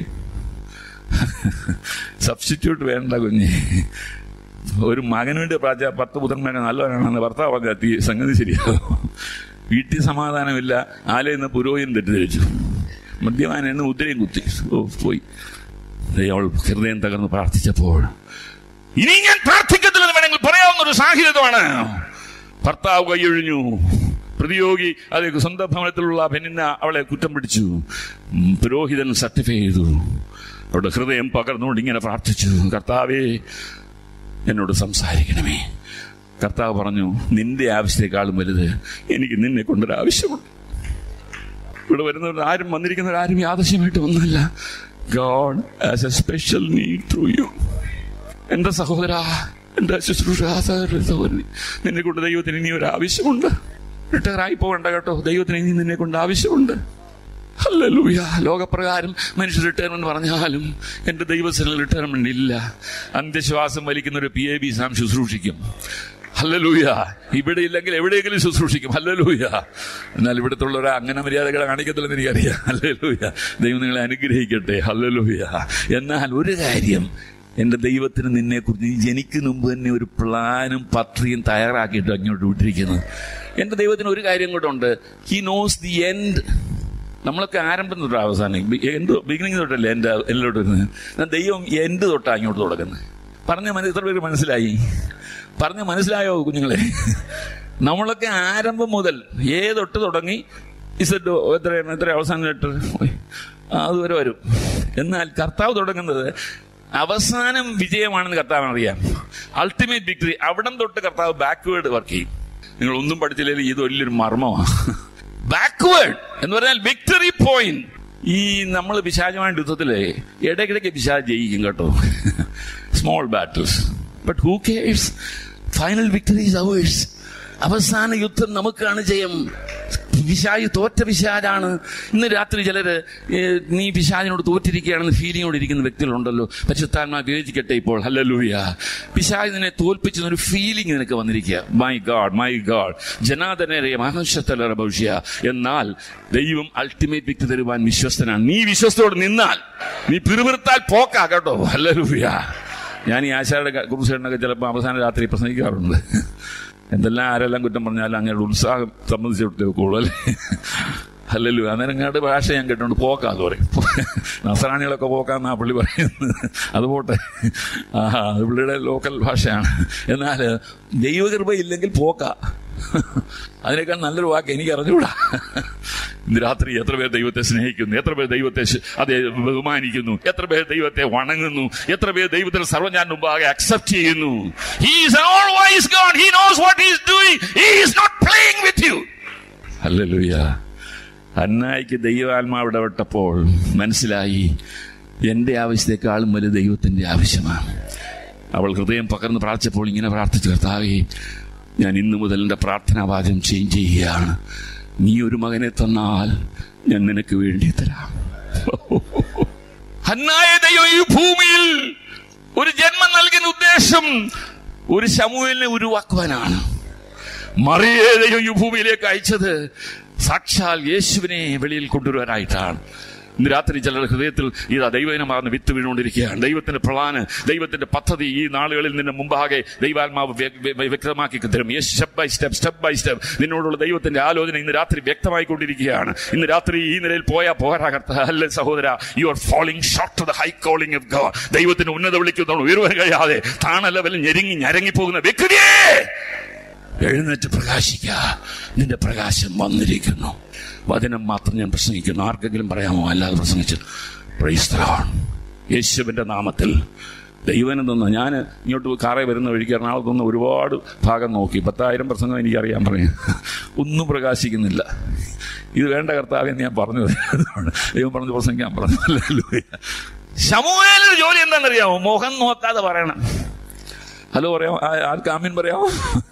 സബ്സ്റ്റിറ്റ്യൂട്ട് വേണ്ട കുഞ്ഞ്. ഒരു മകന് വേണ്ടി പ്രാർത്ഥിച്ച 10 പുത്രന്മാരെ നല്ലവനാണെന്ന് ഭർത്താവ് പറഞ്ഞ സംഗതി ശരിയാകും. വീട്ടിൽ സമാധാനമില്ല. ആലയിൽ പുരോഹിതൻ തെറ്റിദ്ധരിച്ചു, മദ്യപാനെന്ന് മുദ്രയും കുത്തി. പോയി. അവൾ ഹൃദയം തകർന്ന് പ്രാർത്ഥിച്ചപ്പോൾ, ഇനി ഞാൻ പ്രാർത്ഥിക്കത്തില്ലെന്ന് വേണമെങ്കിൽ പറയാവുന്ന ഒരു സാഹചര്യമാണ്. ഭർത്താവ് കൈയൊഴിഞ്ഞു. പ്രതിയോഗി അത് സ്വന്തം ഭവനത്തിലുള്ള പെണ്ണിനെ അവളെ കുറ്റം പിടിച്ചു. പുരോഹിതൻ സർട്ടിഫൈ ചെയ്തു. അവരുടെ ഹൃദയം പകർന്നുകൊണ്ട് ഇങ്ങനെ പ്രാർത്ഥിച്ചു, കർത്താവേ എന്നോട് സംസാരിക്കണമേ. കർത്താവ് പറഞ്ഞു, നിന്റെ ആവശ്യത്തെക്കാളും വലുത് എനിക്ക് നിന്നെ കൊണ്ടൊരാവശ്യമുണ്ട്. ഇവിടെ വരുന്നവർ വന്നിരിക്കുന്നവരാരും യാദൃശ്യമായിട്ട് ഒന്നുമില്ല. God has a special need through you. എന്റെ സഹോദര, എന്റെ ശുശ്രൂഷ സഹോദരി, നിന്നെ കൊണ്ട് ദൈവത്തിന് ഇനി ഒരു ആവശ്യമുണ്ട്. റിട്ടയറായി പോകണ്ട കേട്ടോ, ദൈവത്തിന് ഇനി നിന്നെ കൊണ്ട് ആവശ്യമുണ്ട്. ഹല്ലേലൂയ. ലോകപ്രകാരം മനുഷ്യ റിട്ടയർമെന്റ് പറഞ്ഞാലും എന്റെ ദൈവത്തിന് റിട്ടയർമെന്റ് ഇല്ല. അന്ത്യശ്വാസം വലിക്കുന്ന ഒരു PAB സാം ശുശ്രൂഷിക്കും. ഹല്ലേലൂയ. ഇവിടെ ഇല്ലെങ്കിൽ എവിടെയെങ്കിലും ശുശ്രൂഷിക്കും. ഹല്ലേലൂയ. എന്നാൽ ഇവിടത്തുള്ളവർ അങ്ങനെ മര്യാദകളെ കാണിക്കത്തില്ലെന്ന് എനിക്കറിയാം. ഹല്ലേലൂയ. ദൈവം നിങ്ങളെ അനുഗ്രഹിക്കട്ടെ. ഹല്ലേലൂയ. എന്നാൽ ഒരു കാര്യം, എന്റെ ദൈവത്തിന് നിന്നെക്കുറിച്ച് ജനിക്കുന്ന മുമ്പ് തന്നെ ഒരു പ്ലാനും പത്രിയും തയ്യാറാക്കിയിട്ട് അങ്ങോട്ട് വിട്ടിരിക്കുന്നത്. എന്റെ ദൈവത്തിന് ഒരു കാര്യം കൂടെ ഉണ്ട്. He knows the end. നമ്മളൊക്കെ ആരംഭം തൊട്ട് അവസാനം, ബിഗിനിങ് തൊട്ടല്ലേ എൻ്റെ എല്ലോട്ട് വരുന്നത്. ദൈവം എൻഡ് തൊട്ടാണ് അങ്ങോട്ട് തുടങ്ങുന്നത്. എത്ര പേര് മനസ്സിലായി? മനസ്സിലായോ കുഞ്ഞുങ്ങളെ? നമ്മളൊക്കെ ആരംഭം മുതൽ തൊട്ട് തുടങ്ങി എത്ര അവസാനം ലെറ്റർ അതുവരെ വരും. എന്നാൽ കർത്താവ് തുടങ്ങുന്നത് അവസാനം വിജയമാണെന്ന് കർത്താവിന് അറിയാം. Ultimate victory. അവിടം തൊട്ട് കർത്താവ് ബാക്ക്വേർഡ് വർക്ക് ചെയ്യും. നിങ്ങൾ ഒന്നും പഠിച്ചില്ലെങ്കിൽ ഇത് വലിയൊരു മർമ്മമാണ്. ബാക്ക്വേർഡ് എന്ന് പറഞ്ഞാൽ വിക്ടറി പോയിന്റ്. ഈ നമ്മൾ പിശാചുമായ യുദ്ധത്തില് ഇടയ്ക്കിടയ്ക്ക് പിശാച് ജയിക്കും കേട്ടോ, small battles. But who cares? Final victory is ours. അവസാന യുദ്ധം നമുക്കാണ് ജയം. പിശാച് തോറ്റ പിശാചാണ്. ഇന്ന് രാത്രി ചിലര് നീ പിശാചിനോട് തോറ്റിരിക്കുകയാണെന്ന് ഫീലിങ്ങോട് ഇരിക്കുന്ന വ്യക്തികളുണ്ടല്ലോ. പരിശുദ്ധാത്മാവ് വിവേചിക്കട്ടെ ഇപ്പോൾ. ഹല്ലേലൂയ. പിശാച് നിന്നെ തോൽപ്പിച്ചെന്നൊരു ഫീലിംഗ് നിനക്ക് വന്നിരിക്കുക. മൈ ഗാഡ് ജനാദനേറിയ മഹർഷത്തലറ ഭവിഷ്യ. എന്നാൽ ദൈവം അൾട്ടിമേറ്റ് വ്യക്തി തരുവാൻ വിശ്വസ്തനാണ്. നീ വിശ്വസ്തയോട് നിന്നാൽ, നീ പിറുപിറുത്താൽ പോക്കാ കേട്ടോ. ഹല്ലേലൂയ. ഞാൻ ഈ ആശാരുടെ കുറിച്ചൊക്കെ ചിലപ്പോൾ അവസാന രാത്രി പ്രസംഗിക്കാറുണ്ട്. എന്തെല്ലാം ആരെല്ലാം കുറ്റം പറഞ്ഞാലും അങ്ങയുടെ ഉത്സാഹം സംബന്ധിച്ചിട്ട് കൂടുതൽ. ഹല്ലേലൂയ. അന്നേരം അങ്ങയുടെ ഭാഷ ഞാൻ കേട്ടോണ്ട് പോക്കാന്ന് പറയും. നസ്രാണികളൊക്കെ പോക്കാന്നാ പുള്ളി പറയുന്നത്. അത് പോട്ടെ, അത് പുള്ളിയുടെ ലോക്കൽ ഭാഷയാണ്. എന്നാൽ ദൈവകൃപ ഇല്ലെങ്കിൽ പോക്കാ. അതിനേക്കാൾ നല്ലൊരു വാക്ക് എനിക്ക് അറിഞ്ഞുകൂടാ. ഇന്ന് രാത്രി എത്ര പേർ ദൈവത്തെ സ്നേഹിക്കുന്നു, എത്ര പേർ ദൈവത്തെ ബഹുമാനിക്കുന്നു, എത്ര പേർ ദൈവത്തെ വണങ്ങുന്നു, എത്ര പേർ ദൈവത്തിന് സർവ്വജ്ഞാന മുമ്പാകെ അക്സെപ്റ്റ് ചെയ്യുന്നു. He is an all-wise God. He knows what he is doing. He is not playing with you. Hallelujah. ഹന്നായിക്ക് ദൈവാത്മാവ് ഇടപെട്ടപ്പോൾ മനസ്സിലായി, എന്റെ ആവശ്യത്തെക്കാളും വലിയ ദൈവത്തിന്റെ ആവശ്യമാണ്. അവൾ ഹൃദയം പകർന്ന് പ്രാർത്ഥിച്ചപ്പോൾ ഇങ്ങനെ പ്രാർത്ഥിച്ചു, കർത്താവേ, ഞാൻ ഇന്നു മുതൽ എൻ്റെ പ്രാർത്ഥനാവാചകം ചേഞ്ച് ചെയ്യുകയാണ്. നീ ഒരു മകനെ തന്നാൽ ഞാൻ നിനക്ക് വേണ്ടി തരാം. ഹന്നായ ദൈവം ഈ ഭൂമിയിൽ ഒരു ജന്മം നൽകുന്ന ഉദ്ദേശം ഒരു ശമൂവേലിനെ ഉരുവാക്കുവാനാണ്. മറിയയെ ദൈവം ഈ ഭൂമിയിലേക്ക് അയച്ചത് സാക്ഷാൽ യേശുവിനെ വെളിയിൽ കൊണ്ടുവരാനായിട്ടാണ്. ഇന്ന് രാത്രി ചിലരുടെ ഹൃദയത്തിൽ ഇതാ ദൈവജനമാകുന്ന വിത്ത് വീണുകൊണ്ടിരിക്കുകയാണ്. ദൈവത്തിന്റെ പ്ലാന്, ദൈവത്തിന്റെ പദ്ധതി ഈ നാളുകളിൽ നിന്ന് മുമ്പാകെ ദൈവാത്മാവ് വ്യക്തമാക്കി തരും. സ്റ്റെപ്പ് ബൈ സ്റ്റെപ്പ് നിന്നോടുള്ള ദൈവത്തിന്റെ ആലോചന ഇന്ന് രാത്രി വ്യക്തമായിക്കൊണ്ടിരിക്കുകയാണ്. ഇന്ന് രാത്രി ഈ നിലയിൽ പോരാ അല്ലേ സഹോദര, you are falling short to the high calling of God. ദൈവത്തിന് ഉന്നത വിളിക്കുന്നതോട് ഉയർവാൻ കഴിയാതെ താണ ലെവലിൽ ഞരങ്ങി പോകുന്ന വ്യക്തിയെ എഴുന്നേറ്റ് പ്രകാശിക്കുക. നിന്റെ പ്രകാശം വന്നിരിക്കുന്നു. വചനം മാത്രം ഞാൻ പ്രസംഗിക്കുന്നു. ആർക്കെങ്കിലും പറയാമോ? അല്ലാതെ പ്രസംഗിച്ചു. Praise the Lord. യേശുവിന്റെ നാമത്തിൽ ദൈവനം തന്ന ഞാൻ ഇങ്ങോട്ട് കാറേ വരുന്ന വഴിക്ക് എറണാകുളത്ത് നിന്ന് ഒരുപാട് ഭാഗം നോക്കി. 10,000 പ്രസംഗം എനിക്കറിയാൻ പറയും. ഒന്നും പ്രകാശിക്കുന്നില്ല. ഇത് വേണ്ട കർത്താവ് എന്ന് ഞാൻ പറഞ്ഞു. ദൈവം പറഞ്ഞു പ്രസംഗിക്കാൻ പറഞ്ഞു. ശമൂവേലിന്റെ ജോലി എന്താണെന്നറിയാമോ? മുഖം നോക്കാതെ പറയണം. ഹലോ പറയാമോ? ആർക്ക് ആമീൻ പറയാമോ?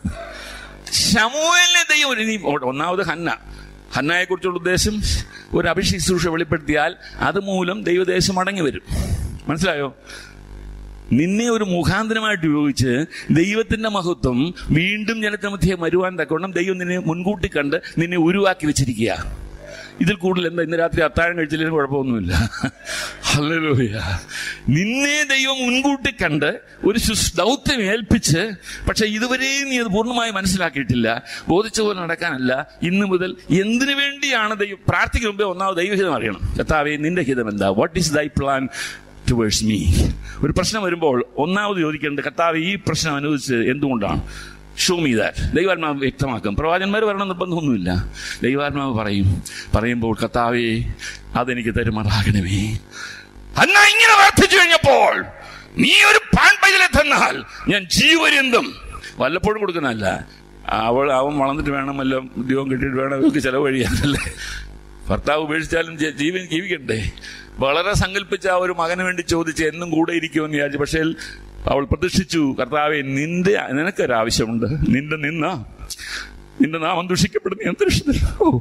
ശമൂവേലിനെ ദൈവം ഒന്നാമത് ഹന്നയെ കുറിച്ചുള്ള ഉദ്ദേശം ഒരു അഭിഷേക ശുശ്രൂഷ വെളിപ്പെടുത്തിയാൽ അതുമൂലം ദൈവദേശം മടങ്ങി വരും. മനസ്സിലായോ? നിന്നെ ഒരു മുഖാന്തരമായിട്ട് ഉപയോഗിച്ച് ദൈവത്തിന്റെ മഹത്വം വീണ്ടും ജനത്തിന് മധ്യേ വരുവാൻ തക്കവണ്ണം ദൈവം നിന്നെ മുൻകൂട്ടി കണ്ട് നിന്നെ ഉരുവാക്കി വെച്ചിരിക്കുക. ഇതിൽ കൂടുതൽ എന്താ? ഇന്ന് രാത്രി അത്താഴം കഴിച്ചില്ലെങ്കിലും കുഴപ്പമൊന്നുമില്ല. ഹല്ലേലൂയ. നിന്നെ ദൈവം മുൻകൂട്ടി കണ്ട് ഒരു ദൗത്യം ഏൽപ്പിച്ച്, പക്ഷെ ഇതുവരെയും നീ അത് പൂർണ്ണമായി മനസ്സിലാക്കിയിട്ടില്ല. ബോധിച്ച പോലെ നടക്കാനല്ല. ഇന്ന് മുതൽ എന്തിനു വേണ്ടിയാണ് ദൈവം പ്രാർത്ഥിക്കുന്ന മുമ്പേ ഒന്നാമത് ദൈവഹിതം അറിയണം. കർത്താവേ, നിന്റെ ഹിതം എന്താ? What is thy plan towards me? ഒരു പ്രശ്നം വരുമ്പോൾ ഒന്നാമത് ചോദിക്കേണ്ടത്, കർത്താവ് ഈ പ്രശ്നം അനുവദിച്ചത് എന്തുകൊണ്ടാണ്? Show me that. ദൈവാത്മാവ് വ്യക്തമാക്കും. പ്രവാചകന്മാർ വരണം നിർബന്ധമൊന്നുമില്ല. ദൈവാത്മാവ് പറയുമ്പോൾ കർത്താവേ, അതെനിക്ക് തരുമാറാകണമേ. ഹന്ന ഇങ്ങനെ പ്രാർത്ഥിച്ചു കഴിഞ്ഞപ്പോൾ, നീ ഒരു പാൺപൈതലെ തന്നാൽ ഞാൻ ജീവപര്യന്തം, വല്ലപ്പോഴും കൊടുക്കുന്നതല്ല, അവൻ വളർന്നിട്ട് വേണമല്ലോ, ഉദ്യോഗം കിട്ടിയിട്ട് വേണം ഇവർക്ക് ചെലവ് കഴിയാനല്ലേ. ഭർത്താവ് ഉപേക്ഷിച്ചാലും ജീവിക്കണ്ടേ. വളരെ സങ്കല്പിച്ച ആ ഒരു മകന് വേണ്ടി ചോദിച്ച് എന്നും കൂടെ ഇരിക്കുമെന്ന് വിചാരിച്ചു. പക്ഷേ അവൾ പ്രതിഷ്ഠിച്ചു, കർത്താവേ, നിനക്കൊരാവശ്യമുണ്ട്. നിന്റെ നാമം ദുഷിക്കപ്പെടുന്ന അന്തരീക്ഷത്തിൽ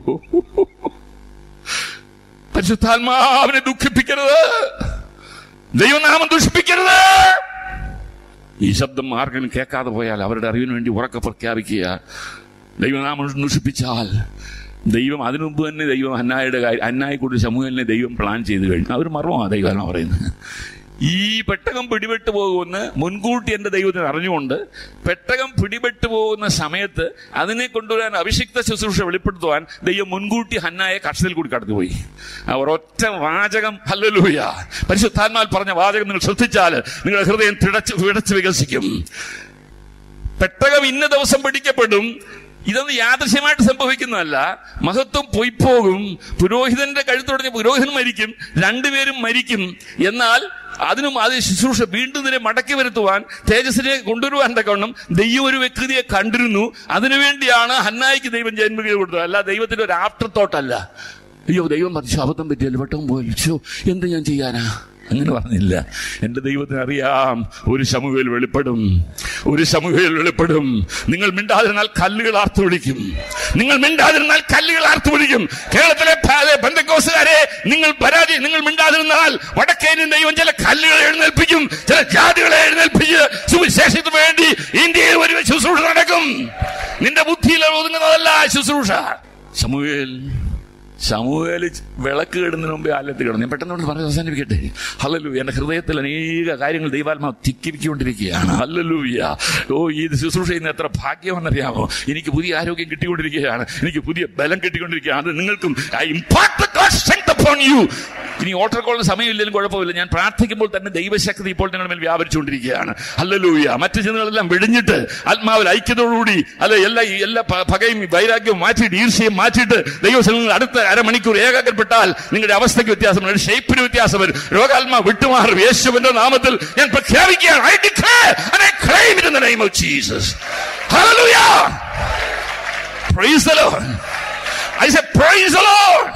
പരിശുദ്ധാത്മാവിനെ ദുഃഖിപ്പിക്കരുത്. ദൈവനാമം ദുഷിപ്പിക്കരുത്. ഈ ശബ്ദം ആർക്കും കേൾക്കാതെ പോയാൽ അവരുടെ അറിവിന് വേണ്ടി ഉറക്കെ പ്രഖ്യാപിക്കുക. ദൈവനാമം ദുഷിപ്പിച്ചാൽ ദൈവം അതിനു മുമ്പ് തന്നെ ദൈവം ഹന്നായെക്കുറിച്ച് ശമൂവേലിനെ ദൈവം പ്ലാൻ ചെയ്ത് കഴിഞ്ഞു. അവർ മർമ്മമാണ് ദൈവം പറയുന്നത്. ഈ പെട്ടകം പിടിപെട്ടു പോകുമെന്ന് മുൻകൂട്ടി എന്റെ ദൈവത്തിന് അറിഞ്ഞുകൊണ്ട് പെട്ടകം പിടിപെട്ടു പോകുന്ന സമയത്ത് അതിനെ കൊണ്ടുവരാൻ അഭിഷിക്ത ശുശ്രൂഷ വെളിപ്പെടുത്തുവാൻ ദൈവം മുൻകൂട്ടി ഹന്നായെ കക്ഷത്തിൽ കൂടി കടന്നുപോയി. അവർ ഒറ്റ വാചകം, ഹല്ലേലൂയ, പരിശുദ്ധാത്മാവിൽ പറഞ്ഞ വാചകം നിങ്ങൾ ശ്രദ്ധിച്ചാൽ നിങ്ങളുടെ ഹൃദയം വിടച്ച് വികസിക്കും. പെട്ടകം ഇന്ന ദിവസം പിടിക്കപ്പെടും. ഇതൊന്നും യാദൃശ്യമായിട്ട് സംഭവിക്കുന്നതല്ല. മഹത്വം പൊയ്പോകും. പുരോഹിതന്റെ കഴുത്തുടഞ്ഞ പുരോഹിതൻ മരിക്കും, രണ്ടുപേരും മരിക്കും. എന്നാൽ അതിനും അത് ശുശ്രൂഷ വീണ്ടും ഇതിനെ മടക്കി വരുത്തുവാൻ, തേജസ്സിനെ കൊണ്ടുവരുവാൻ തക്കവണ്ണം ദൈവം ഒരു വ്യക്തിയെ കണ്ടിരുന്നു. അതിനുവേണ്ടിയാണ് ഹന്നായിക്ക് ദൈവം ജന്മഗതി കൊടുത്തത്. അല്ല ദൈവത്തിന്റെ ഒരു ആഫ്റ്റർ തോട്ടല്ല. അയ്യോ, ദൈവം പറഞ്ഞു അബദ്ധം പറ്റിയല്ലോ, പെട്ടകം പോയല്ലോ, എന്ത് ഞാൻ ചെയ്യാനാ? അങ്ങനെ പറഞ്ഞില്ല. എന്റെ ദൈവത്തിന് അറിയാം ഒരു ശമൂവേൽ വെളിപ്പെടും, ഒരു ശമൂവേൽ വെളിപ്പെടും. നിങ്ങൾ മിണ്ടാതിരുന്നാൽ കല്ലുകൾ ആർത്തു വിളിക്കും, നിങ്ങൾ മിണ്ടാതിരുന്നാൽ കല്ലുകൾ ആർത്തു വിളിക്കും. കേരളത്തിലെ പെന്തക്കോസ്തുകാരെ, നിങ്ങൾ മിണ്ടാതിരുന്നാൽ വടക്കേന്ത്യൻ ദൈവം ചില കല്ലുകളെ എഴുന്നേൽപ്പിക്കും, ചില ജാതികളെ എഴുന്നേൽപ്പിച്ച് സുവിശേഷത്തിന് വേണ്ടി ഇന്ത്യയിൽ ഒരു ശുശ്രൂഷ നടക്കും. നിന്റെ ബുദ്ധിയിൽ ഒതുങ്ങുന്നതല്ല ശുശ്രൂഷ. ശമൂവേൽ വിളക്ക് കെടുന്നതിന് മുമ്പേ ആലയത്തിൽ കിടന്നു. ഞാൻ പെട്ടെന്ന് പറഞ്ഞ് അവസാനിപ്പിക്കട്ടെ. ഹല്ലേലൂയ. എന്റെ ഹൃദയത്തിൽ അനേക കാര്യങ്ങൾ ദൈവാത്മാവ് തിക്കിരിക്കൊണ്ടിരിക്കുകയാണ്. ഹല്ലേലൂയ. ഈ ശുശ്രൂഷ ചെയ്യുന്ന എത്ര ഭാഗ്യമെന്നറിയാമോ? എനിക്ക് പുതിയ ആരോഗ്യം കിട്ടിക്കൊണ്ടിരിക്കുകയാണ്, എനിക്ക് പുതിയ ബലം കിട്ടിക്കൊണ്ടിരിക്കുകയാണ്. അത് നിങ്ങൾക്കും. ഇനി ഓട്ടർ കോളിന് സമയമില്ലെങ്കിലും കുഴപ്പമില്ല. ഞാൻ പ്രാർത്ഥിക്കുമ്പോൾ തന്നെ ദൈവശക്തി ഇപ്പോൾ നിങ്ങളുടെ മേൽ വ്യാപരിച്ചുകൊണ്ടിരിക്കുകയാണ്. ഹല്ലേലൂയ. മറ്റു ചിന്തകളെല്ലാം വെടിഞ്ഞിട്ട് ആത്മാവിൽ ഐക്യതയോടുകൂടി എല്ലാ പകയും വൈരാഗ്യവും മാറ്റിയിട്ട് ഈർഷ്യയും മാറ്റിയിട്ട് ദൈവസനങ്ങൾ അടുത്ത അരമണിക്കൂർ ഏകാഗ്രപ്പെട്ടാൽ നിങ്ങളുടെ അവസ്ഥയ്ക്ക് വ്യത്യാസം വരും, ഷേപ്പിന് വ്യത്യാസം വരും, രോഗാത്മാ വിട്ടുമാറും. യേശുവിന്റെ നാമത്തിൽ ഞാൻ പ്രഖ്യാപിക്കുകയാണ്. I declare and I claim it in the name of Jesus. Hallelujah. Praise the Lord. I say praise the Lord.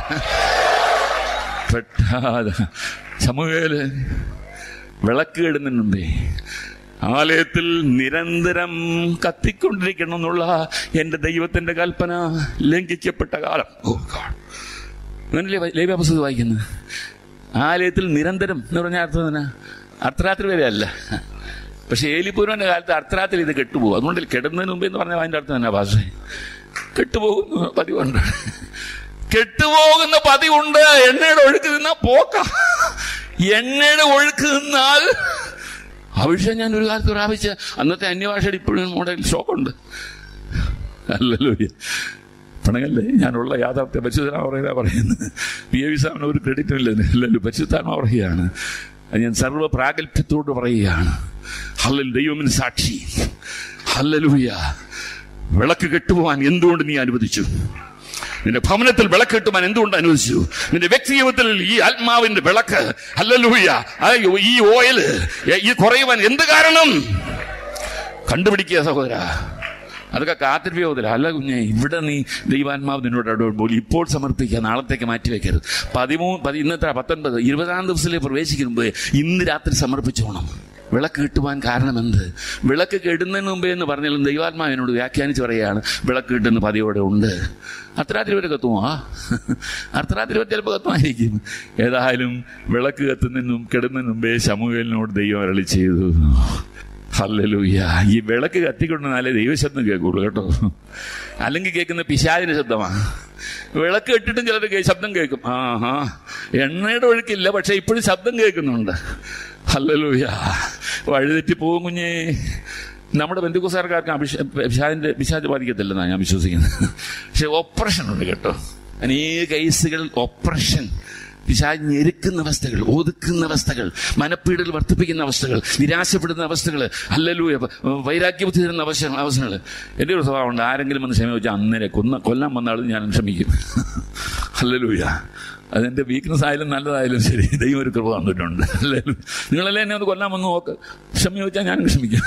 ശമൂവേൽ വിളക്ക് കെടുന്നതിന് മുമ്പേ ആലയത്തിൽ നിരന്തരം കത്തിക്കൊണ്ടിരിക്കണം എന്നുള്ള എന്റെ ദൈവത്തിന്റെ കൽപ്പന ലംഘിക്കപ്പെട്ട കാലം. അങ്ങനല്ലേ ലേവ്യ പുസ്തകം വായിക്കുന്നത്? ആലയത്തിൽ നിരന്തരം എന്ന് പറഞ്ഞാൽ അർത്ഥം അർദ്ധരാത്രി വരെ അല്ല. പക്ഷെ ഏലിപൂരവന്റെ കാലത്ത് അർദ്ധരാത്രി ഇത് കെട്ടുപോകും. അതുകൊണ്ട് കിടന്നതിന് മുമ്പ് എന്ന് പറഞ്ഞാൽ അതിന്റെ അർത്ഥം തന്നെ ഭാഷ കെട്ടുപോകുന്ന പതിവുണ്ട്. കെട്ടുപോകുന്ന പതിവുണ്ട്. എണ്ണയുടെ ഒഴുക്ക് നിന്നാൽ പോക്ക. എണ്ണയുടെ ഒഴുക്ക് നിന്നാൽ അഭിഷേകം ഞാൻ ഒരു കാലത്ത് പ്രാപിച്ച അന്നത്തെ അന്യഭാഷയുടെ ഇപ്പോഴും മോഡൽ ഷോക്കുണ്ട്. അല്ലല്ലോ പണങ്ങല്ലേ, ഞാനുള്ള യാഥാർത്ഥ്യ പരിശുദ്ധനാ പറയുന്നത്. PAV സാറിന് ഒരു ക്രെഡിറ്റും ഇല്ലല്ലോ, പരിശുദ്ധാത്മാ പറയുകയാണ്. അത് ഞാൻ സർവ്വ പ്രാഗൽഭ്യത്തോട് പറയുകയാണ്. ഹല്ലേലൂയ. ദൈവത്തിന് സാക്ഷി. ഹല്ലേലൂയ. വിളക്ക് കെട്ടുപോകാൻ എന്തുകൊണ്ട് നീ അനുവദിച്ചു? നിന്റെ ഭവനത്തിൽ വിളക്ക് കെട്ടുവാൻ എന്തുകൊണ്ട് അനുവദിച്ചു? നിന്റെ വ്യക്തിജീവിതത്തിൽ ഈ ആത്മാവിന്റെ വിളക്ക്, ഹല്ലേലൂയ, ഈ ഓയില് ഈ കുറയുവാൻ എന്ത് കാരണം? കണ്ടുപിടിക്കുക സഹോദര. അതൊക്കെ കാത്തിരിപ്പോതില്ല. അല്ല കുഞ്ഞെ, ഇവിടെ നീ ദൈവാത്മാവ് നിന്നോട് ഇടപെടുമ്പോൾ ഇപ്പോൾ സമർപ്പിക്കുക, നാളത്തേക്ക് മാറ്റിവെക്കരുത്. 19 20 ദിവസത്തിലേക്ക് പ്രവേശിക്കുമ്പോൾ ഇന്ന് രാത്രി സമർപ്പിച്ചോണം. വിളക്ക് കിട്ടുവാൻ കാരണം എന്ത്? വിളക്ക് കെടുന്നതിന് മുമ്പേ എന്ന് പറഞ്ഞാലും ദൈവാത്മാവ് എന്നോട് വ്യാഖ്യാനിച്ച് പറയുകയാണ്, വിളക്ക് കിട്ടുന്ന പതിയോടെ ഉണ്ട്. അർദ്ധരാത്രി വരെ കത്തുമോ? അർദ്ധരാത്രി വരെ ചിലപ്പോൾ കത്തുമായിരിക്കും. ഏതായാലും വിളക്ക് കത്തുന്നതിനും കെടുന്നതിന് മുമ്പേ ശമൂവേലിനോട് ദൈവം അരുളി ചെയ്തു. ഹല്ലേലൂയ. ഈ വിളക്ക് കത്തിക്കൊണ്ടുവന്നാലേ ദൈവശബ്ദം കേൾക്കുള്ളൂ കേട്ടോ. അല്ലെങ്കിൽ കേൾക്കുന്ന പിശാചിന്റെ ശബ്ദമാണ്. വിളക്ക് ഇട്ടിട്ടും ചിലർ ശബ്ദം കേൾക്കും. എണ്ണയുടെ ഒഴുക്കില്ല, പക്ഷെ ഇപ്പോഴും ശബ്ദം കേൾക്കുന്നുണ്ട്. ഹല്ലേലൂയ. വഴിതെറ്റി പോകും കുഞ്ഞേ. നമ്മുടെ ബന്ധുക്കോസാർക്കാർക്ക് പിശാച് ബാധിക്കത്തില്ലെന്നാണ് ഞാൻ വിശ്വസിക്കുന്നത്. പക്ഷെ ഓപ്പറേഷൻ ഉണ്ട് കേട്ടോ. അനേക കേസുകൾ ഓപ്പറേഷൻ. പിശാച് ഞെരുക്കുന്ന അവസ്ഥകൾ, ഒതുക്കുന്ന അവസ്ഥകൾ, മനപ്പീടൽ വർദ്ധിപ്പിക്കുന്ന അവസ്ഥകൾ, നിരാശപ്പെടുന്ന അവസ്ഥകൾ, ഹല്ലേലൂയ, വൈരാഗ്യബുദ്ധി തരുന്ന അവസ്ഥകൾ. എൻ്റെ ഒരു സ്വഭാവമുണ്ട്, ആരെങ്കിലും വന്ന് ക്ഷമ വെച്ചാൽ അന്നേരം കൊല്ലാൻ വന്നാലും ഞാൻ ക്ഷമിക്കും. ഹല്ലേലൂയ. അതെന്റെ വീക്ക്നെസ് ആയാലും നല്ലതായാലും ശരി, ദൈവം ഒരു കൃപ തന്നിട്ടുണ്ട്. ഹല്ലേലൂയ. നിങ്ങളെല്ലാം എന്നെ ഒന്ന് കൊല്ലാൻ വന്ന് നോക്ക്, ക്ഷമ ചോദിച്ചാൽ ഞാനും ക്ഷമിക്കും.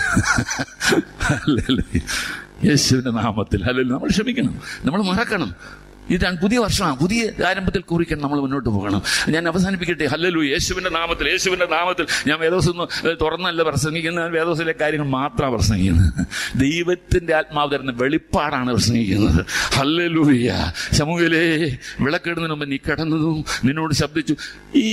ഹല്ലേലൂയ. യേശുവിന്റെ നാമത്തിൽ ഹല്ലേലൂയ. നമ്മൾ ക്ഷമിക്കണം, നമ്മൾ മറക്കണം. ഇതാണ് പുതിയ വർഷമാണ്. പുതിയ ആരംഭത്തിൽ കുറിക്കണം നമ്മൾ മുന്നോട്ട് പോകണം. ഞാൻ അവസാനിപ്പിക്കട്ടെ. ഹല്ലേലൂയ. യേശുവിന്റെ നാമത്തിൽ ഞാൻ വേദോസം തുറന്നല്ല പ്രസംഗിക്കുന്നത്, വേദോസിലെ കാര്യങ്ങൾ മാത്രമാണ് പ്രസംഗിക്കുന്നത്. ദൈവത്തിന്റെ ആത്മാവ് തരുന്ന വെളിപ്പാടാണ് പ്രസംഗിക്കുന്നത്. ഹല്ലേലൂയ. ശമൂവേലേ, വിളക്കിടുന്നതിന് മുമ്പ് നീ കിടന്നതും നിന്നോട് ശബ്ദിച്ചു. ഈ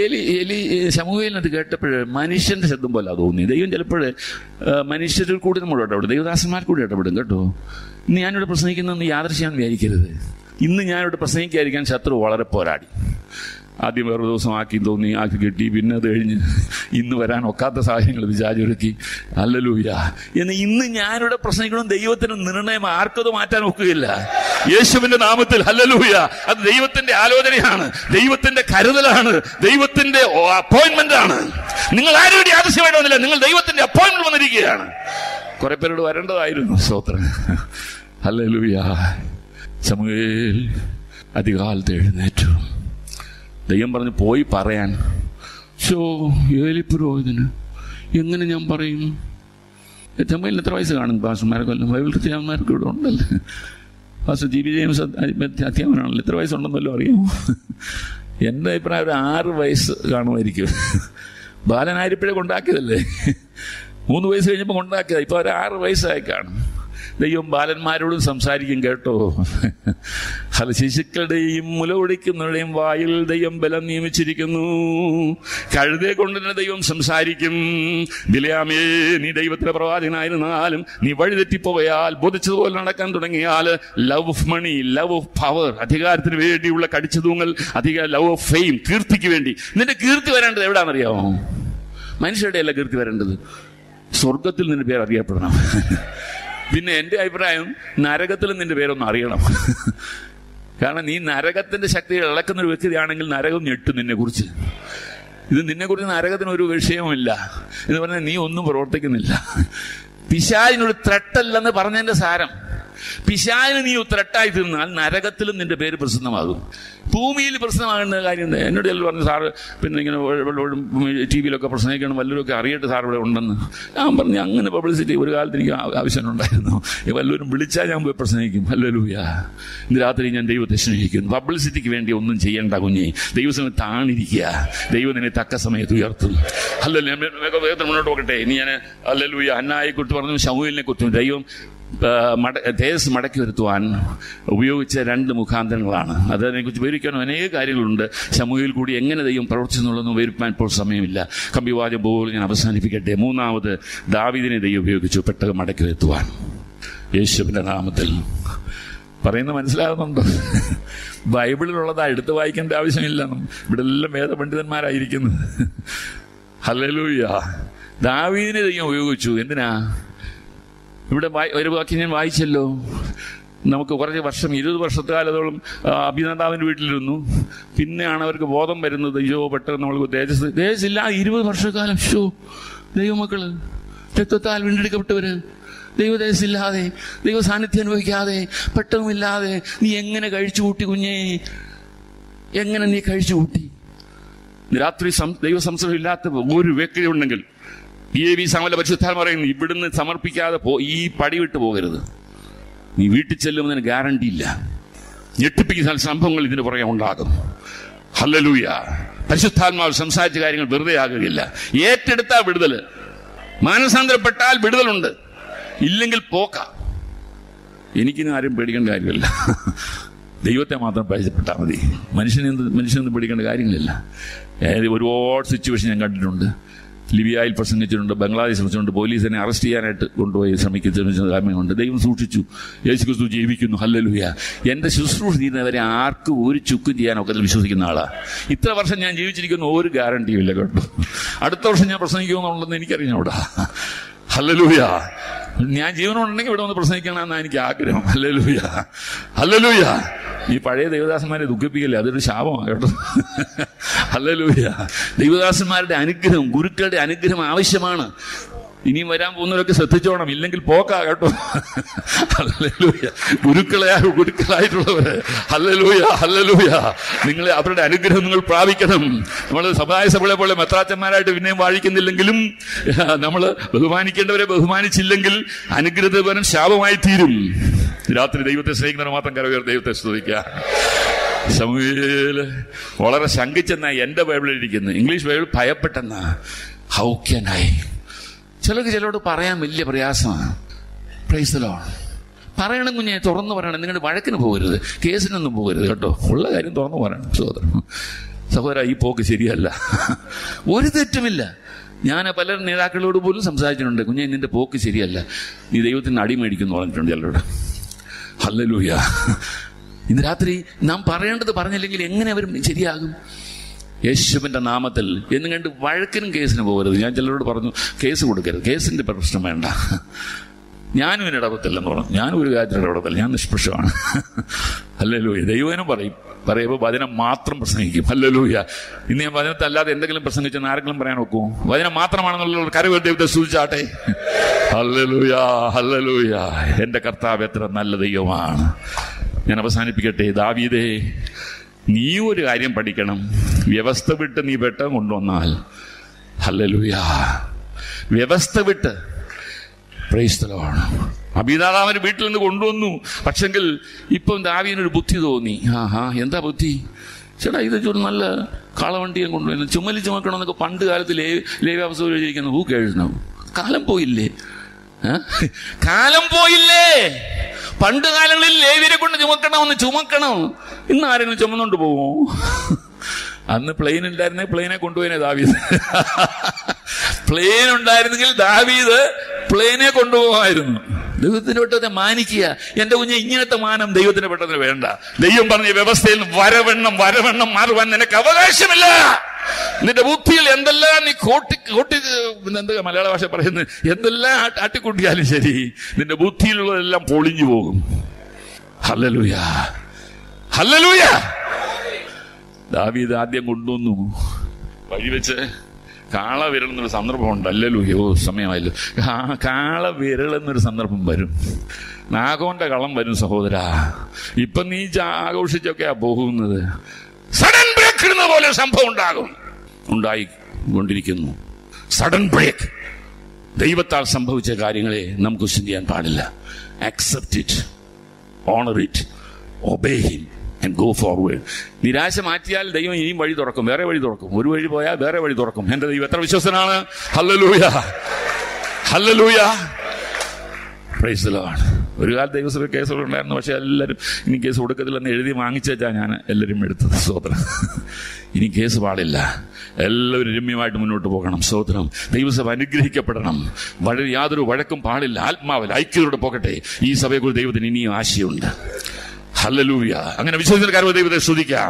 ശമൂവേലിനത് കേട്ടപ്പോഴ് മനുഷ്യന്റെ ശബ്ദം പോലെ തോന്നി. ദൈവം ചിലപ്പോഴേ മനുഷ്യരിൽ കൂടി നമ്മളോട് ഇടപെടും, ദൈവദാസന്മാർ കൂടി ഇടപെടും കേട്ടോ. ഇന്ന് ഞാനിവിടെ പ്രസംഗിക്കുന്നതെന്ന് യാദൃശ്യാന്ന് വിചാരിക്കരുത്. ഇന്ന് ഞാനിവിടെ പ്രസംഗിക്കാതിരിക്കാൻ ശത്രു വളരെ പോരാടി. ആദ്യം വേറൊരു ദിവസം ആക്കി കിട്ടി. പിന്നെ അത് കഴിഞ്ഞ് ഇന്ന് വരാൻ ഒക്കാത്ത സാഹചര്യങ്ങൾ വിചാരിച്ചൊരുക്കി. ഹല്ലേലൂയ. എന്ന് ഇന്ന് ഞാനിവിടെ പ്രസംഗിക്കണം. ദൈവത്തിന് നിർണയം ആർക്കത് മാറ്റാൻ ഒക്കുകയില്ല. യേശുവിന്റെ നാമത്തിൽ ഹല്ലേലൂയ. അത് ദൈവത്തിന്റെ ആലോചനയാണ്, ദൈവത്തിന്റെ കരുതലാണ്, ദൈവത്തിന്റെ അപ്പോയിന്റ്മെന്റ് ആണ്. നിങ്ങൾ ആരും ഇവിടെ ആവശ്യമായിട്ട് വന്നില്ല, നിങ്ങൾ ദൈവത്തിന്റെ അപ്പോയിന്റ്മെന്റ് വന്നിരിക്കുകയാണ്. കുറെ പേരോട് വരേണ്ടതായിരുന്നു. സ്തോത്രം. ഹല്ലേലൂയ. ശമൂവേൽ അധികാലത്ത് എഴുന്നേറ്റു. ദൈവം പറഞ്ഞു പോയി പറയാൻ. ഏലിപുരോഹിതന് എങ്ങനെ ഞാൻ പറയും? ശമൂവേലിന് എത്ര വയസ്സ് കാണും? പാസ്റ്റർമാരൊക്കെ ബൈബിൾ ക്രിസ്ത്യാനിമാർക്ക് ഇവിടെ ഉണ്ടല്ലോ. പാസ്റ്റർ GB ജെയിംസ് അധ്യാപനാണല്ലോ. എത്ര വയസ്സുണ്ടെന്നല്ലോ അറിയാമോ? എൻ്റെ അഭിപ്രായം ഒരു 6 വയസ്സ് കാണുമായിരിക്കും. ബാലനായിരിപ്പോഴേ കൊണ്ടാക്കിയതല്ലേ, 3 വയസ്സ് കഴിഞ്ഞപ്പോൾ കൊണ്ടാക്കിയതാ. ഇപ്പൊ ഒരു 6 വയസ്സായി കാണും. ദൈവം ബാലന്മാരോടും സംസാരിക്കും കേട്ടോ. ഹല ശിശുക്കളുടെയും മുലകുടിക്കുന്നവരുടെയും വായിൽ ദൈവം ബലം നിയമിച്ചിരിക്കുന്നു. കഴുതയെ കൊണ്ട് തന്നെ ദൈവം സംസാരിക്കും. ബിലയാമേ, നീ ദൈവത്തിന്റെ പ്രവാചകനായിരുന്നാലും നീ വഴിതെറ്റിപ്പോയാൽ, ബോധിച്ചതുപോലെ നടക്കാൻ തുടങ്ങിയാൽ, love of money, love of power, അധികാരത്തിന് വേണ്ടിയുള്ള കടിച്ചു തൂങ്ങൽ, ലവ് ഓഫ് ഫെയിം, കീർത്തിക്ക് വേണ്ടി. നിന്റെ കീർത്തി വരേണ്ടത് എവിടാണെന്നറിയാമോ? മനുഷ്യരുടെ അല്ല കീർത്തി വരേണ്ടത്, സ്വർഗത്തിൽ നിന്റെ പേര് അറിയപ്പെടണം. പിന്നെ എൻ്റെ അഭിപ്രായം, നരകത്തിലും നിന്റെ പേരൊന്നും അറിയണം. കാരണം നീ നരകത്തിന്റെ ശക്തികൾ ഇളക്കുന്ന ഒരു വ്യക്തിയാണെങ്കിൽ നരകം ഞെട്ടും നിന്നെ കുറിച്ച്. ഇത് നിന്നെക്കുറിച്ച് നരകത്തിന് ഒരു വിഷയവുമില്ല എന്ന് പറഞ്ഞാൽ നീ ഒന്നും പ്രവർത്തിക്കുന്നില്ല. പിശാചിനൊരു ത്രട്ടല്ലെന്ന് പറഞ്ഞതിന്റെ സാരം, പിശാചിന് നീ ത്രട്ടായി തീർന്നാൽ നരകത്തിലും നിന്റെ പേര് പ്രസിദ്ധമാകും. ഭൂമിയിൽ പ്രശ്നമാകുന്ന കാര്യം എന്താ? എന്നോട് എല്ലാം പറഞ്ഞു, സാറ് പിന്നെ ഇങ്ങനെ ടി വിയിലൊക്കെ പ്രസംഗിക്കണം, വല്ലവരൊക്കെ അറിയട്ടെ സാർ ഇവിടെ ഉണ്ടെന്ന്. ഞാൻ പറഞ്ഞു, അങ്ങനെ പബ്ലിസിറ്റി ഒരു കാലത്ത് എനിക്ക് ആവശ്യമുണ്ടായിരുന്നു. വല്ലവരും വിളിച്ചാൽ ഞാൻ പോയി പ്രസംഗിക്കും. ഹല്ലേലൂയ. ഇന്ന് രാത്രി ഞാൻ ദൈവത്തെ സ്നേഹിക്കുന്നു. പബ്ലിസിറ്റിക്ക് വേണ്ടി ഒന്നും ചെയ്യേണ്ട കുഞ്ഞെ. ദൈവസമയം താണിരിക്കുക, ദൈവം നിന്നെ തക്ക സമയത്ത് ഉയർത്തും. ഹല്ലേലൂയ. വേഗത്തിൽ മുന്നോട്ട് പോകട്ടെ. ഇനി ഞാൻ ഹല്ലേലൂയ ഹന്നായെ കുറിച്ച് പറഞ്ഞു, ശമൂവേലിനെ കുറിച്ചും. ദൈവം തേജസ് മടക്കി വരുത്തുവാൻ ഉപയോഗിച്ച 2 മുഖാന്തരങ്ങളാണ്. അതിനെക്കുറിച്ച് വിവരിക്കാനും അനേക കാര്യങ്ങളുണ്ട്. ശമൂവേൽ കൂടി എങ്ങനെ ദൈവം പ്രവർത്തിച്ചെന്നുള്ളതൊന്നും വിവരിക്കാൻ ഇപ്പോൾ സമയമില്ല. കമ്പിവാചം പോലും ഞാൻ അവസാനിപ്പിക്കട്ടെ. 3ാമത് ദാവീദിനെ ദൈവം ഉപയോഗിച്ചു പെട്ടകം മടക്കി വരുത്തുവാൻ. യേശുവിന്റെ നാമത്തിൽ പറയുന്നത് മനസ്സിലാകുന്നുണ്ടോ? ബൈബിളിലുള്ളതാ, എടുത്ത് വായിക്കേണ്ട ആവശ്യമില്ല. ഇവിടെ എല്ലാം വേദപണ്ഡിതന്മാരായിരിക്കുന്നത്. ഹല്ലേലൂയ. ദാവീദിനെ ദൈവം ഉപയോഗിച്ചു. എന്തിനാ? ഇവിടെ ഒരു വാക്യം ഞാൻ വായിച്ചല്ലോ. നമുക്ക് കുറച്ച് വർഷം, 20 വർഷക്കാലത്തോളം അഭിനന്ദാവിൻ്റെ വീട്ടിലിരുന്നു. പിന്നെയാണ് അവർക്ക് ബോധം വരുന്നത്, അയ്യോ പെട്ടെന്ന് നമ്മൾക്ക് തേജസ്സില്ല. 20 വർഷക്കാലം ദൈവമക്കള്, രക്തത്താൽ വീണ്ടെടുക്കപ്പെട്ടവര്, ദൈവതേജസ്സില്ലാതെ, ദൈവ സാന്നിധ്യം അനുഭവിക്കാതെ, പെട്ടതുമില്ലാതെ നീ എങ്ങനെ കഴിച്ചു കൂട്ടി കുഞ്ഞേ? എങ്ങനെ നീ കഴിച്ചു കൂട്ടി? രാത്രി ദൈവ സംസർഗം ഇല്ലാത്ത ഒരു വ്യക്തി ഉണ്ടെങ്കിൽ DAV സാമല പരിശുദ്ധാത്മാ പറയുന്നു, ഇവിടുന്ന് സമർപ്പിക്കാതെ ഈ പടി വിട്ടു പോകരുത്. നീ വീട്ടിൽ ചെല്ലുന്നതിന് ഗ്യാരണ്ടി ഇല്ല. ഞെട്ടിപ്പിക്കുന്ന സംഭവങ്ങൾ ഇതിന് പുറകെ ഉണ്ടാകും. ഹല്ലേലൂയ. പരിശുദ്ധാത്മാവ് സംസാരിച്ച കാര്യങ്ങൾ വെറുതെ ആകുകയില്ല. ഏറ്റെടുത്താൽ വിടുതല്, മാനസാന്തരപ്പെട്ടാൽ വിടുതലുണ്ട്, ഇല്ലെങ്കിൽ പോക്ക. എനിക്കിനും ആരും പേടിക്കേണ്ട കാര്യമില്ല. ദൈവത്തെ മാത്രം പരിചയപ്പെട്ടാൽ മതി. മനുഷ്യനൊന്നും പേടിക്കേണ്ട കാര്യങ്ങളില്ല. ഒരുപാട് സിറ്റുവേഷൻ ഞാൻ കണ്ടിട്ടുണ്ട്. ലിബിയയിൽ പ്രസംഗിച്ചിട്ടുണ്ട്, ബംഗ്ലാദേശിൽ പ്രസംഗിച്ചിട്ടുണ്ട്. പോലീസിനെ അറസ്റ്റ് ചെയ്യാനായിട്ട് കൊണ്ടുപോയി ശ്രമിക്കുന്ന കാര്യമുണ്ട്. ദൈവം സൂക്ഷിച്ചു. യേശുക്രിസ്തു ജീവിക്കുന്നു. ഹല്ലേലൂയ. എന്റെ ശുശ്രൂഷ തീരുന്നവരെ ആർക്കും ഒരു ചുക്കും ചെയ്യാനൊക്കെ വിശ്വസിക്കുന്ന ആളാ. ഇത്ര വർഷം ഞാൻ ജീവിച്ചിരിക്കുന്ന ഒരു ഗ്യാരണ്ടിയും ഇല്ല കേട്ടോ. അടുത്ത വർഷം ഞാൻ പ്രസംഗിക്കുമെന്നുള്ളതെന്ന് എനിക്കറിഞ്ഞൂടാ. ഹല്ലേലൂയ. ഞാൻ ജീവനോടുണ്ടെങ്കിൽ ഇവിടെ വന്ന് പ്രസംഗിക്കണമെന്നാണ് എനിക്ക് ആഗ്രഹം. ഹല്ലേലൂയ. ഹല്ലേലൂയ. ഈ പഴയ ദൈവദാസന്മാരെ ദുഃഖിപ്പിക്കല്ലേ, അതൊരു ശാപമാണ് കേട്ടോ. ഹല്ലേലൂയ. ദൈവദാസന്മാരുടെ അനുഗ്രഹം, ഗുരുക്കളുടെ അനുഗ്രഹം ആവശ്യമാണ്. ഇനിയും വരാൻ പോകുന്നവരൊക്കെ ശ്രദ്ധിച്ചോണം, ഇല്ലെങ്കിൽ പോക്കാ കേട്ടോ. ഹല്ലേലൂയ. ഗുരുക്കളായിട്ടുള്ളവര്, ഹല്ലേലൂയ, ഹല്ലേലൂയ, നിങ്ങളെ അവരുടെ അനുഗ്രഹം നിങ്ങൾ പ്രാപിക്കണം. നമ്മൾ സമുദായ പോലെ മെത്രാച്ചന്മാരായിട്ട് പിന്നെയും വാഴിക്കുന്നില്ലെങ്കിലും നമ്മൾ ബഹുമാനിക്കേണ്ടവരെ ബഹുമാനിച്ചില്ലെങ്കിൽ അനുഗ്രഹത്തിന് പകരം ശാപമായി തീരും. രാത്രി ദൈവത്തെ സ്നേഹിക്കുന്നവർ മാത്രം കരവേർ ദൈവത്തെ സ്തുതിക്കുക. ശമൂവേൽ വളരെ ശങ്കിച്ചെന്നാ എന്റെ ബൈബിളിൽ ഇരിക്കുന്നത്. ഇംഗ്ലീഷ് ബൈബിൾ ഭയപ്പെട്ടെന്നാ. How can I? ചിലരോട് പറയാൻ വലിയ പ്രയാസമാണ്. Praise the Lord. പറയണം കുഞ്ഞെ, തുറന്നു പറയണം. നിങ്ങളുടെ വഴക്കിന് പോകരുത്, കേസിനൊന്നും പോകരുത് കേട്ടോ. ഉള്ള കാര്യം തുറന്നു പറയണം. സഹോദര, ഈ പോക്ക് ശരിയല്ല. ഒരു തെറ്റുമില്ല. ഞാൻ പല നേതാക്കളോട് പോലും സംസാരിച്ചിട്ടുണ്ട്, കുഞ്ഞെ നിന്റെ പോക്ക് ശരിയല്ല, നീ ദൈവത്തിന് അടിമേടിക്കുന്നു പറഞ്ഞിട്ടുണ്ട് ചിലരോട്. ഹല്ലേലൂയ. ഇന്ന് രാത്രി നാം പറയേണ്ടത് പറഞ്ഞില്ലെങ്കിൽ എങ്ങനെ അവർ ശരിയാകും? യേശുവിന്റെ നാമത്തിൽ എന്നും കണ്ട് വഴക്കിനും കേസിന് പോകരുത്. ഞാൻ ചിലരോട് പറഞ്ഞു, കേസ് കൊടുക്കരുത്, കേസിന്റെ പ്രശ്നം വേണ്ട. ഞാനും ഇതിന് ഇടപെട്ടില്ലെന്ന് പറഞ്ഞു. ഞാനും ഒരു കാര്യത്തിൽ ഇടപെടത്തില്ല, ഞാൻ നിഷ്പക്ഷമാണ്. ഹല്ലേലൂയ. ദൈവനും പറയുമ്പോൾ വചനം മാത്രം പ്രസംഗിക്കും. ഹല്ലേലൂയ. ഇന്ന് ഞാൻ വചനത്തല്ലാതെ എന്തെങ്കിലും പ്രസംഗിച്ചെന്ന് ആരെങ്കിലും പറയാൻ നോക്കുമോ? വചനം മാത്രമാണെന്നുള്ള കരവേൽ ദൈവത്തെ സൂചിച്ചാട്ടെ. Hallelujah, hallelujah. എന്റെ കർത്താവ് എത്ര നല്ല ദൈവമാണ്. ഞാൻ അവസാനിപ്പിക്കട്ടെ. ദാവീദേ, നീ ഒരു കാര്യം പഠിക്കണം. വ്യവസ്ഥ വിട്ട് നീ പെട്ടകം കൊണ്ടുവന്നാൽ, ഹല്ലേലൂയ, വ്യവസ്ഥ വിട്ട്, പ്രൈസ് ദി ലോർഡ്. അബീനാദാബിനെ വീട്ടിൽ നിന്ന് കൊണ്ടുവന്നു. പക്ഷെങ്കിൽ ഇപ്പം ദാവീദിനൊരു ബുദ്ധി തോന്നി. എന്താ ബുദ്ധി? ചേട്ടാ ഇത് ഒരു നല്ല കാളവണ്ടിയെ കൊണ്ടുവരുന്നു, ചുമലി ചുമക്കണമെന്നൊക്കെ പണ്ട് കാലത്ത് ലേവ്യാവസ്ഥ എഴുതിയിരിക്കുന്നു. ഹൂ കേൾക്കണം. കാലം പോയില്ലേ? കാലം പോയില്ലേ? പണ്ട് കാലങ്ങളിൽ ലേവ്യരെ കൊണ്ട് ചുമക്കണം. ഇന്ന് ആരെങ്കിലും ചുമന്നുകൊണ്ട് പോവോ? അന്ന് പ്ലെയിൻ ഉണ്ടായിരുന്നെങ്കിൽ പ്ലെയിനെ കൊണ്ടുപോയനെ ദാവീദ്. പ്ലെയിൻ ഉണ്ടായിരുന്നെങ്കിൽ ദാവീദ് പ്ലെയിനെ കൊണ്ടുപോകാമായിരുന്നു. ദൈവത്തിന്റെ പെട്ടതിനെ മാനിക്കുക. എന്റെ കുഞ്ഞെ, ഇങ്ങനത്തെ മാനം ദൈവത്തിന്റെ പെട്ടതിന് വേണ്ട. ദൈവം പറഞ്ഞ വ്യവസ്ഥയിൽ വരവണ്ണം മാറുവാൻ നിനക്ക് അവകാശമില്ല. നിന്റെ ബുദ്ധിയിൽ എന്തെല്ലാം നീ എന്താ മലയാള ഭാഷ പറയുന്നത്, എന്തെല്ലാം ആട്ടിക്കൂട്ടിയാലും ശരി, നിന്റെ ബുദ്ധിയിലുള്ളതെല്ലാം പൊളിഞ്ഞു പോകും. Hallelujah, hallelujah. ദാവീദ് ആദ്യം കൊണ്ടുവന്നു വഴിവെച്ച് കാള വിരളുന്നൊരു സന്ദർഭം ഉണ്ട്. ഹല്ലേലൂയ. സമയമായല്ലോ. കാള വിരളുന്നൊരു സന്ദർഭം വരും. നാഗോന്റെ കളം വരും സഹോദരാ. ഇപ്പൊ നീ ആഘോഷിച്ചൊക്കെയാ പോകുന്നത്. സഡൻ ബ്രേക്ക് ഇടുന്ന പോലെ സംഭവം ഉണ്ടായിക്കൊണ്ടിരിക്കുന്നു. Sudden brake. ദൈവത്താൽ സംഭവിച്ച കാര്യങ്ങളെ നമുക്ക് ക്വസ്റ്റ്യൻ ചെയ്യാൻ പാടില്ല. Accept it, honour it, obey him and go forward. നിരാശ മാറ്റിയാൽ ദൈവം ഇനിയും വഴി തുറക്കും, വേറെ വഴി തുറക്കും. ഒരു വഴി പോയാൽ വേറെ വഴി തുറക്കും. എന്റെ ദൈവം എത്ര വിശ്വസനാണ്! Hallelujah, hallelujah, praise the Lord. ഒരു കാലത്ത് ദൈവസഭ കേസുകളുണ്ടായിരുന്നു. പക്ഷെ എല്ലാവരും ഇനി കേസ് കൊടുക്കത്തില്ലെന്ന് എഴുതി വാങ്ങിച്ചാ ഞാൻ എല്ലാവരും എടുത്തത്. സ്തോത്രം. ഇനി കേസ് പാടില്ല. എല്ലാവരും രമ്യമായിട്ട് മുന്നോട്ട് പോകണം. സ്തോത്രം. ദൈവസഭ അനുഗ്രഹിക്കപ്പെടണം. യാതൊരു വഴക്കും പാടില്ല. ആത്മാവിൽ ഐക്യതയോടെ പോകട്ടെ. ഈ സഭയെക്കുറിച്ച് ദൈവത്തിന് ഇനിയും ആശയമുണ്ട്. ഹല്ലേലൂയ. അങ്ങനെ വിശ്വസിക്കുന്ന കാര്യം ദൈവത്തെ സ്തുതിക്കാം.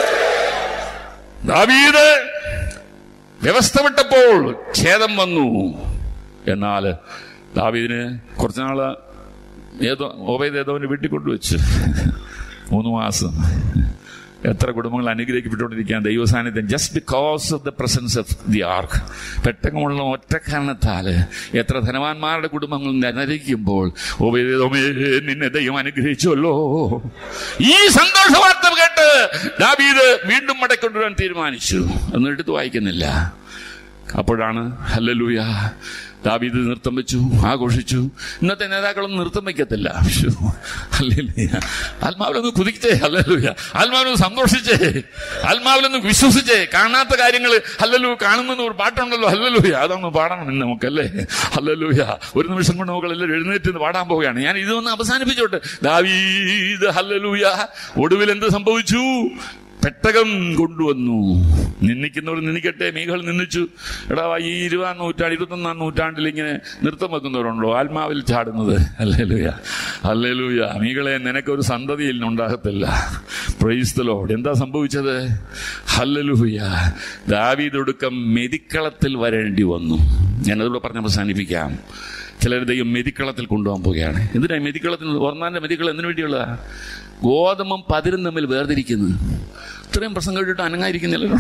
ദാവീദ് വ്യവസ്ഥ വിട്ടപ്പോൾ ഛേദം വന്നു. എന്നാൽ ദാവീദിന് കുറച്ചുനാള് ഓബേദ് വീട്ടിൽ കൊണ്ടുവച്ചു. 3 മാസം. എത്ര കുടുംബങ്ങൾ അനുഗ്രഹിക്കപ്പെട്ടുകൊണ്ടിരിക്കുകയാണ് ദൈവ സാന്നിധ്യം. Just because of the presence of the ark. പെട്ടകമുള്ള ഒറ്റ കാരണത്താൽ എത്ര ധനവാന്മാരുടെ കുടുംബങ്ങൾ നരകിക്കുമ്പോൾ നിന്നെ ദൈവം അനുഗ്രഹിച്ചുവല്ലോ. ഈ സന്തോഷ വാർത്ത കേട്ട് ദാവീദ് വീണ്ടും മടക്കൊണ്ടുവരാൻ തീരുമാനിച്ചു. ഒന്നും എടുത്ത് വായിക്കുന്നില്ല. അപ്പോഴാണ് ഹല്ലേലൂയ, ദാവീദ് നൃത്തം വെച്ചു, ആഘോഷിച്ചു. ഇന്നത്തെ നേതാക്കളൊന്നും നൃത്തം വയ്ക്കത്തില്ല. ഹല്ലേലൂയ. ആത്മാവിലൊന്ന് കുതിച്ചേ. ഹല്ലേലൂയ. ആത്മാവിലൊന്ന് സന്തോഷിച്ചേ. ആത്മാവിലൊന്ന് വിശ്വസിച്ചേ. കാണാത്ത കാര്യങ്ങൾ ഹല്ലേലൂയ കാണുന്ന ഒരു പാട്ടുണ്ടല്ലോ, ഹല്ലേലൂയ, അതൊന്ന് പാടണം ഇന്ന് നമുക്കല്ലേ. ഹല്ലേലൂയ. ഒരു നിമിഷം കൊണ്ട് നമുക്കെല്ലാം എഴുന്നേറ്റ് പാടാൻ പോവുകയാണ്. ഞാൻ ഇതൊന്ന് അവസാനിപ്പിച്ചോട്ടെ. ദാവീദ് ഹല്ലേലൂയ ഒടുവിൽ എന്ത് സംഭവിച്ചു? പെട്ടകം കൊണ്ടുവന്നു. നിന്ദിക്കുന്നവർ നിന്ദിക്കട്ടെ. മീഖൾ നിന്ദിച്ചു. എടാ, ഈ 20-ാം നൂറ്റാണ്ട് 21-ാം നൂറ്റാണ്ടിൽ ഇങ്ങനെ നൃത്തം വെക്കുന്നവരുണ്ടോ ആത്മാവിൽ ചാടുന്നത്? Hallelujah, hallelujah. മീഖളെ, നിനക്കൊരു സന്തതിയിൽ ഉണ്ടാകത്തില്ല. Praise the Lord. എന്താ സംഭവിച്ചത്? ഹല്ലേലൂയ. ദാവീദ് ഒടുക്കം മെതിക്കളത്തിൽ വരേണ്ടി വന്നു. ഞാനതിലൂടെ പറഞ്ഞ് അവസാനിപ്പിക്കാം. ചിലർ ദൈവം മെതിക്കളത്തിൽ കൊണ്ടുപോകാൻ പോവുകയാണ്. എന്തിനാ മെതിക്കളത്തിൽ? ഒന്നാന്റെ മെതിക്കളം എന്തിനു വേണ്ടിയുള്ള? ഗോതമ്പും പതിരും തമ്മിൽ വേർതിരിക്കുന്നു. ഇത്രയും പ്രസംഗം കേട്ടിട്ട് അനങ്ങായിരിക്കുന്നില്ലല്ലോ.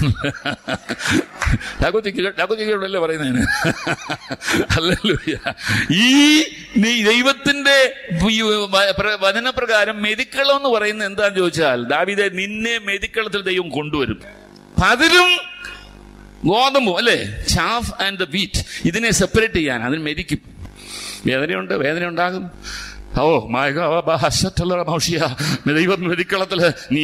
ലാഘോചിക്കോടല്ലേ പറയുന്നതിന്. ഹല്ലേലൂയ. ഈ ദൈവത്തിന്റെ വചനപ്രകാരം മെതിക്കളം എന്ന് പറയുന്നത് എന്താന്ന് ചോദിച്ചാൽ, ദാവീദേ, നിന്നെ മെതിക്കളത്തിൽ ദൈവം കൊണ്ടുവരും. പതിരും ഗോതമ്പും അല്ലേ, ചാഫ് ആൻഡ് ദ വീറ്റ്, ഇതിനെ സെപ്പറേറ്റ് ചെയ്യാൻ അതിന് മെതിക്കും. വേദന ഉണ്ടാകും. ദൈവം മെതിക്കളത്തില് നീ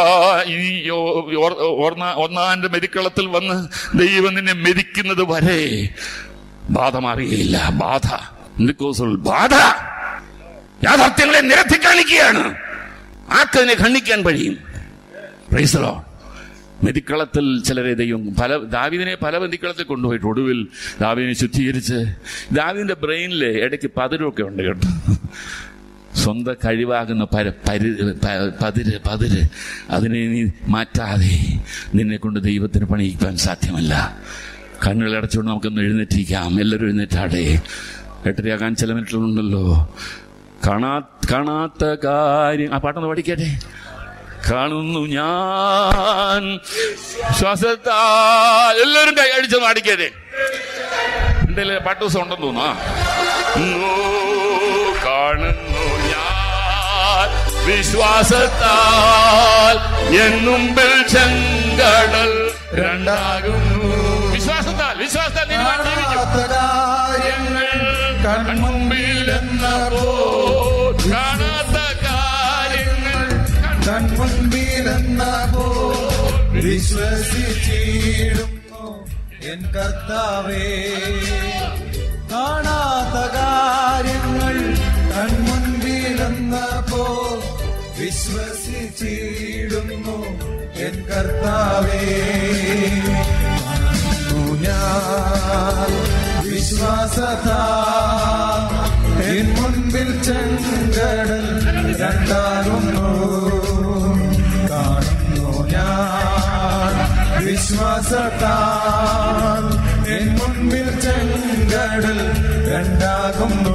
ഒന്നാന്റെ മെതിക്കളത്തിൽ വന്ന് ദൈവം നിന്നെ മെതിക്കുന്നത് വരെ ബാധ മാറുകയില്ല. ബാധ യാഥാർത്ഥ്യങ്ങളെ നിരത്തി കാണിക്കുകയാണ്. ആർക്കതിനെ ഖണ്ഡിക്കാൻ കഴിയും? Price the Lord. മെതിക്കളത്തിൽ ചിലരെ ദൈവം ദാവീദിനെ പല മെതിക്കളത്തിൽ കൊണ്ടുപോയിട്ട് ഒടുവിൽ ദാവീദിനെ ശുദ്ധീകരിച്ച്, ദാവീദിന്റെ ബ്രെയിനില് ഇടയ്ക്ക് പതിരൊക്കെ ഉണ്ട് കേട്ടോ. സ്വന്തം കഴിവാകുന്ന പതിര് അതിനെ നീ മാറ്റാതെ നിന്നെ കൊണ്ട് ദൈവത്തിന് പണിയിക്കാൻ സാധ്യമല്ല. കണ്ണുകൾ അടച്ചുകൊണ്ട് നമുക്കൊന്ന് എഴുന്നേറ്റിരിക്കാം. എല്ലാവരും എഴുന്നേറ്റാടെ. 8:30 ചില മിനിറ്റുകളുണ്ടല്ലോ. കാണാത്ത കാര്യം. ആ പാട്ടൊന്ന് പഠിക്കട്ടെ. കാണുന്നു ഞാൻ ശ്വാസത്താൽ. എല്ലാവരും കൈ അടിച്ച് പാടിക്കട്ടെ. എന്റെ പാട്ട് ദിവസം ഉണ്ടെന്ന് തോന്നുന്നു. കാണുന്നു ഞാൻ വിശ്വാസത്താൽ എൻ മുമ്പിൽ ചെങ്കടൽ രണ്ടാകുന്നു. വിശ്വാസത്താൽ കൺമുമ്പിൽ എന്നപ്പോ കാണാത്ത കാര്യങ്ങൾ കൺമുമ്പിൽ എന്നപ്പോ വിശ്വസിച്ചിടുന്നു എൻ കർത്താവേ. കാണാത്ത കാര്യങ്ങൾ കൺമുൻപിലെന്നപ്പോ വിശ്വസിച്ചിടുന്നു എൻ കർത്താവേ. ഞാൻ വിശ്വാസത്താൽ എൻ മുൻപിൽ ചെങ്കടൽ രണ്ടാകുന്നു. കാണുന്നു ഞാൻ വിശ്വാസത്താൽ എൻ മുൻപിൽ ചെങ്കടൽ രണ്ടാകുന്നു.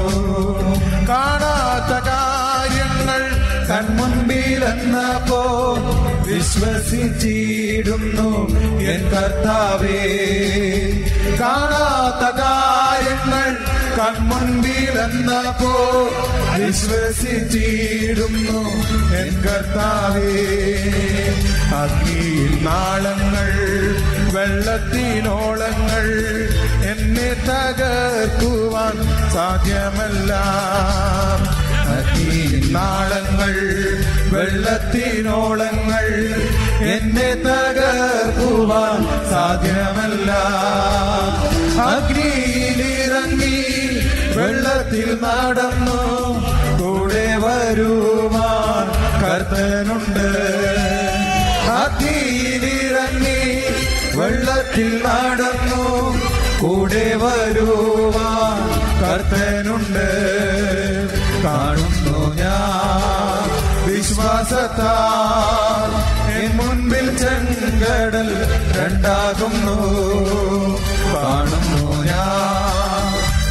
കാണാത്ത കാര്യങ്ങൾ കൺമുൻപിലെന്നപ്പോ വിശ്വസിച്ചിടുന്നു എൻ കർത്താവേ. കാണാത്ത കാര്യങ്ങൾ കൺമുൻപിലെന്നപ്പോ വിശ്വസിച്ചിടുന്നു എൻ കർത്താവേ. അഗ്നിയിൽ നാളങ്ങൾ വെള്ളത്തിനോളങ്ങൾ എന്നെ തകർക്കുവാൻ സാധ്യമല്ല. അഗ്നിയിൽ നാളങ്ങൾ വെള്ളത്തിനോളങ്ങൾ എന്നെ തകർക്കുവാൻ സാധ്യമല്ല. അഗ്നിയിലിറങ്ങി വെള്ളത്തിൽ നടന്നു കൂടെ വരുവാൻ കർത്തനുണ്ട്. അഗ്നിയിലിറങ്ങി വെള്ളത്തിൽ നടന്നു കൂടെ വരുവാൻ കർത്തനുണ്ട്. കാണുന്നു ഞാൻ വിശ്വാസത്താൽ എൻ മുൻപിൽ ചെങ്കടൽ രണ്ടാകുന്നു. കാണുന്നു ഞാൻ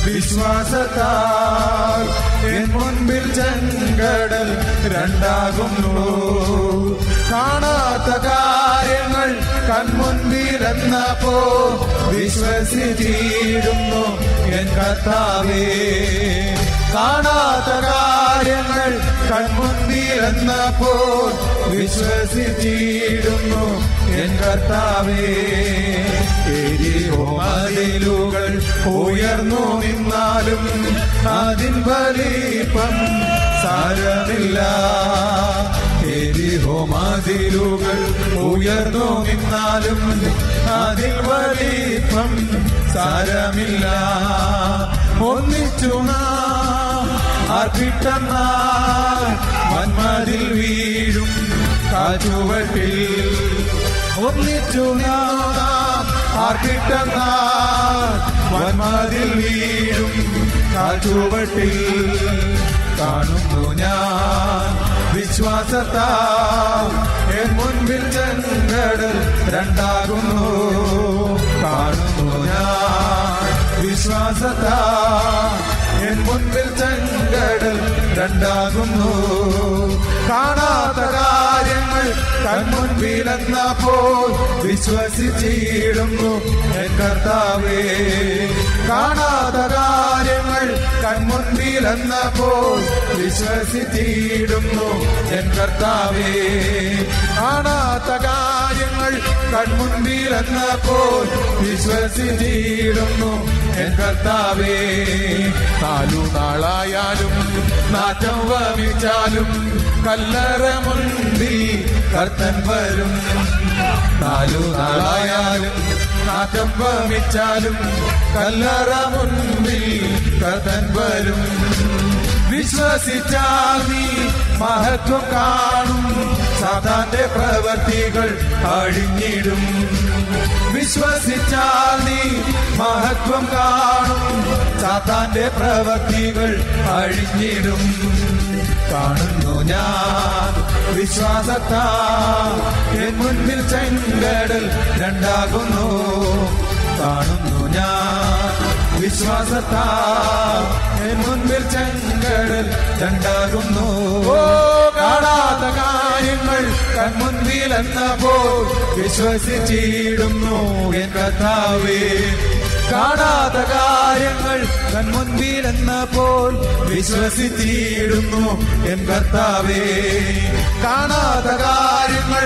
വിശ്വാസത്താൽ എൻ മുൻപിൽ ചെങ്കടൽ രണ്ടാകുന്നു. കാണാത്ത കാര്യങ്ങൾ കൺമുൻപിലെന്നപ്പോ വിശ്വസിച്ചിടുന്നു എൻ കർത്താവേ. കാണാത്ത കാര്യങ്ങൾ കൺമുൻപിലെന്നപ്പോ വിശ്വസിച്ചിടുന്നു എൻ കർത്താവേ. എരിഹോ മതിലുകൾ ഉയർന്നു നിന്നാലും അതിൻ വലിപ്പം സാരമില്ല. എരിഹോ മതിലുകൾ ഉയർന്നു നിന്നാലും അതിൽ വലിപ്പം സാരമില്ല. ഒന്നിച്ചു ആർക്കിട്ടെന്ന മന്മതിൽ വീഴും കാറ്റുവട്ടിൽ. ഒന്നിച്ചു ആർക്കിട്ടെന്ന മന്മതിൽ വീഴും കാറ്റുവട്ടിൽ. കാണുന്നു ഞാൻ വിശ്വാസത്താൽ എൻ മുൻപിൽ ചെങ്കടൽ രണ്ടാകുന്നു. കാണുന്നു ഞാൻ വിശ്വാസത്താൽ എൻ മുൻപിൽ ചെങ്കടൽ രണ്ടാകുന്നു. കാണാത്ത കാര്യങ്ങൾ കൺമുൻപിലെന്നപ്പോൾ വിശ്വസിച്ചിടുന്നു എൻ കർത്താവേ. കാണാത്ത കാര്യങ്ങൾ കൺമുൻപിലെന്നപ്പോൾ വിശ്വസിച്ചിടുന്നു എൻ കർത്താവേ. കാണാത്ത കാര്യങ്ങൾ കൺമുൻപിലെന്നപ്പോൾ വിശ്വസിച്ചിടുന്നു എൻ കർത്താവേ. നാളുനാളായാലും നാറ്റം വമിച്ചാലും കല്ലറ മുൻപിൽ കർത്തൻ വരും. നാളുനാളായാലും നാറ്റം വമിച്ചാലും കല്ലറ മുൻപിൽ കർത്തൻ വരും. വിശ്വസിച്ചാൽ നീ മഹത്വം കാണും, സാത്താന്റെ പ്രവർത്തികൾ അഴിഞ്ഞിടും. വിശ്വസിച്ചാൽ നീ മഹത്വം കാണും, സാത്താന്റെ പ്രവർത്തികൾ അഴിഞ്ഞിടും. കാണുന്നു ഞാൻ വിശ്വാസത്താൽ എൻ മുൻപിൽ ചെങ്കടൽ രണ്ടാകുന്നു. കാണുന്നു ഞാൻ വിശ്വാസത്താൽ എൻ മുൻപിൽ ചെങ്കടൽ രണ്ടാകുന്നു. കാണാത്ത കാര്യങ്ങൾ കൺമുൻപിലെന്നപ്പോൾ വിശ്വസിച്ചിടുന്നു എൻ കർത്താവേ. കാണാത്ത കാര്യങ്ങൾ കൺമുൻപിലെന്നപ്പോൾ വിശ്വസിച്ചിടുന്നു എൻ കർത്താവേ. കാണാത്ത കാര്യങ്ങൾ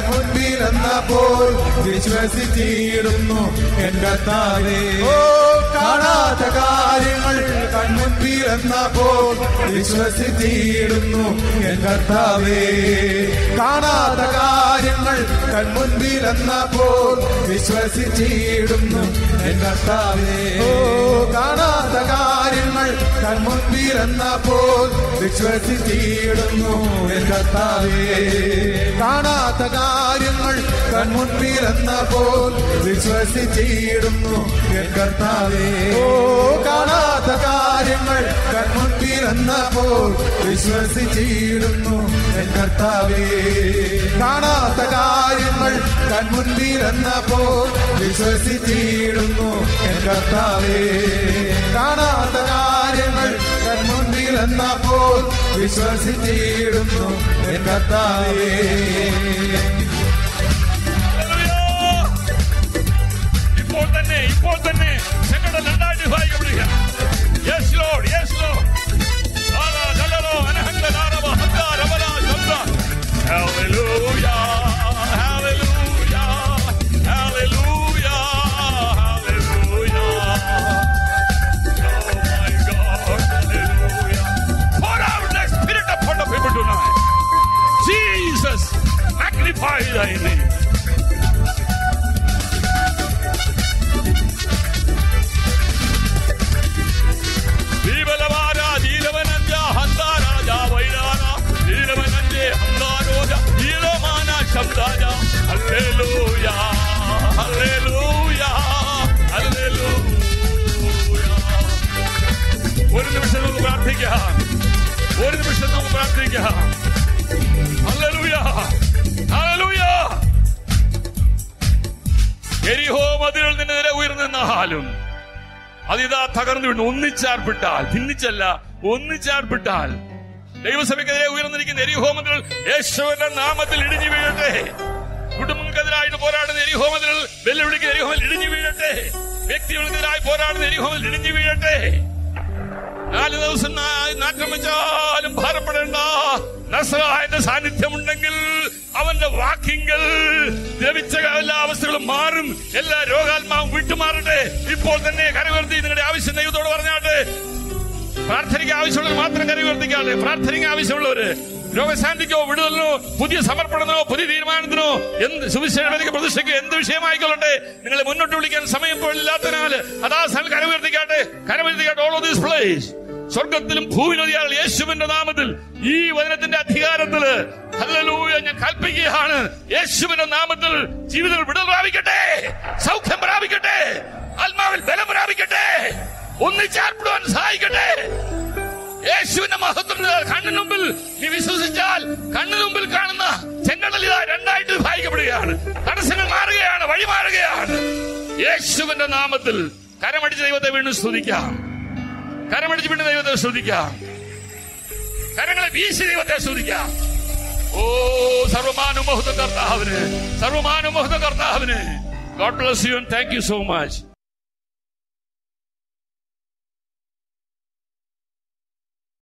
കൺമുൻപിലെന്നപ്പോൾ വിശ്വസിച്ചിടുന്നു എൻ കർത്താവേ. കാണാത്ത കാര്യങ്ങൾ കൺമുൻപിലെന്നപ്പോൾ വിശ്വസിച്ചിടുന്നു എൻ കർത്താവേ. കാണാത്ത കാര്യങ്ങൾ കൺമുൻപിലെന്നപ്പോൾ വിശ്വസിച്ചിടുന്നു എൻ കർത്താവേ. കാണാത്ത കാര്യങ്ങൾ കൺമുൻപിലെന്നപ്പോൾ വിശ്വസിച്ചിടുന്നു എൻ കർത്താവേ. കാണാത്ത കാര്യങ്ങൾ കൺമുൻപിലെന്നപ്പോൾ വിശ്വസിച്ചിടുന്നു എൻ കർത്താവേ. കാണാത്ത കാര്യങ്ങൾ കൺമുൻപിലെന്നപ്പോൾ വിശ്വസിച്ചിടുന്നു എൻ കർത്താവേ. കാണാത്ത കാര്യങ്ങൾ കൺമുൻപിലെന്നപ്പോൾ വിശ്വസിച്ചിടുന്നു എൻ കർത്താവേ. കാണാത്ത കാര്യങ്ങൾ കൺമുൻപിലെന്നപ്പോൾ വിശ്വസിച്ചിടുന്നു എൻ കർത്താവേ. ഇപ്പോൾ തന്നെ ഞങ്ങളുടെ രണ്ടായിട്ട് ഭാഗ്യപ്പെടുക. Yes Lord, yes Lord. Hallelujah, hallelujah, hallelujah, hallelujah. Oh my God, hallelujah. Pour out the Spirit upon the people tonight. Jesus, magnify thy name. Hallelujah, hallelujah, hallelujah. ഒരു നിമിഷം നമുക്ക് പ്രാർത്ഥിക്കാം. Hallelujah, hallelujah. യെരിഹോ മതിലിൽ നിന്നെതിരെ ഉയർന്നെന്നാലും അതിതാ തകർന്നു വീണു. ഒന്നിച്ചാർപ്പിട്ടാൽ, ഭിന്നിച്ചല്ല, ഒന്നിച്ചാർപ്പിട്ടാൽ ദൈവസഭയ്ക്കെതിരെ ഉയർന്നിരിക്കുന്ന യെരിഹോ മതിൽ യേശുവിന്റെ നാമത്തിൽ ഇടിഞ്ഞു വീഴട്ടെ. കുടുംബങ്ങൾക്കെതിരായിട്ട് പോരാടുന്ന യെരിഹോ മതിൽ, വെല്ലുവിളിക്കുന്ന യെരിഹോ മതിൽ ഇടിഞ്ഞു വീഴട്ടെ. വ്യക്തികൾക്കെതിരായി പോരാടുന്ന യെരിഹോ മതിൽ ഇടിഞ്ഞു വീഴട്ടെ. 4 ദിവസം നാറ്റം വെച്ചാലും ഭാരപ്പെടേണ്ട. നസറായന്റെ സാന്നിധ്യമുണ്ടെങ്കിൽ അവന്റെ വാക്കിങ്കൽ ലഭിച്ച എല്ലാ അവസ്ഥകളും മാറും. എല്ലാ രോഗാത്മാവും വിട്ടുമാറട്ടെ. ഇപ്പോൾ തന്നെ കരവർത്തി നിങ്ങളുടെ ആവശ്യം ദൈവത്തോട് പറഞ്ഞാട്ടെ. പ്രാർത്ഥനയ്ക്ക് ആവശ്യമുള്ളവർ മാത്രം കരവർത്തിക്കാതെ. പ്രാർത്ഥനയ്ക്ക് ആവശ്യമുള്ളവര് രോഗശാന്തിക്കോ വിടുതലിനോ പുതിയ സമർപ്പണത്തിനോ പുതിയ തീരുമാനത്തിനോ എന്ത് സുവിശേഷ പ്രതിഷ്ഠയ്ക്ക് എന്ത് വിഷയമായിക്കൊള്ളട്ടെ, നിങ്ങളെ മുന്നോട്ട് വിളിക്കാൻ സമയം പോലില്ലാത്തതിനാൽ അതാ സ്ഥലം കരവർത്തിക്കാട്ടെ. All of this place. സ്വർഗത്തിലും ഭൂമിയിലും യേശുവിന്റെ നാമത്തിൽ ഈ വചനത്തിന്റെ അധികാരത്തില് ഹല്ലേലൂയ ഞാൻ കൽപ്പിക്കുകയാണ്. യേശുവിന്റെ നാമത്തിൽ ജീവിതത്തിൽ വിടുതൽ പ്രാപിക്കട്ടെ, സൗഖ്യം പ്രാപിക്കട്ടെ, ആത്മാവിൽ ബലം പ്രാപിക്കട്ടെ, ഒന്നിച്ചാർപ്പിടുവാൻ സഹായിക്കട്ടെ. യേശുവിന്റെ മഹത്വം കണ്ണിന് മുമ്പിൽ നീ വിശ്വസിച്ചാൽ കണ്ണിന് മുമ്പിൽ കാണുന്ന ചെങ്കടൽ ഇതാ രണ്ടായിട്ട് ഭാഗിക്കപ്പെടുകയാണ്. തടസ്സങ്ങൾ മാറുകയാണ്, വഴി മാറുകയാണ്. യേശുവിന്റെ നാമത്തിൽ കരമടിച്ച് ദൈവത്തെ വീണ്ടും സ്തുതിക്കാം. കരമടിച്ച് വീണ്ടും ദൈവത്തെ സ്തുതിക്കാം. കരങ്ങളെ വീശി ദൈവത്തെ സ്തുതിക്കാം. ഓ സർവമാനുമഹത്വ കർത്താവിന്, സർവമാനുമഹത്വ കർത്താവിന്. God bless you and thank you so much.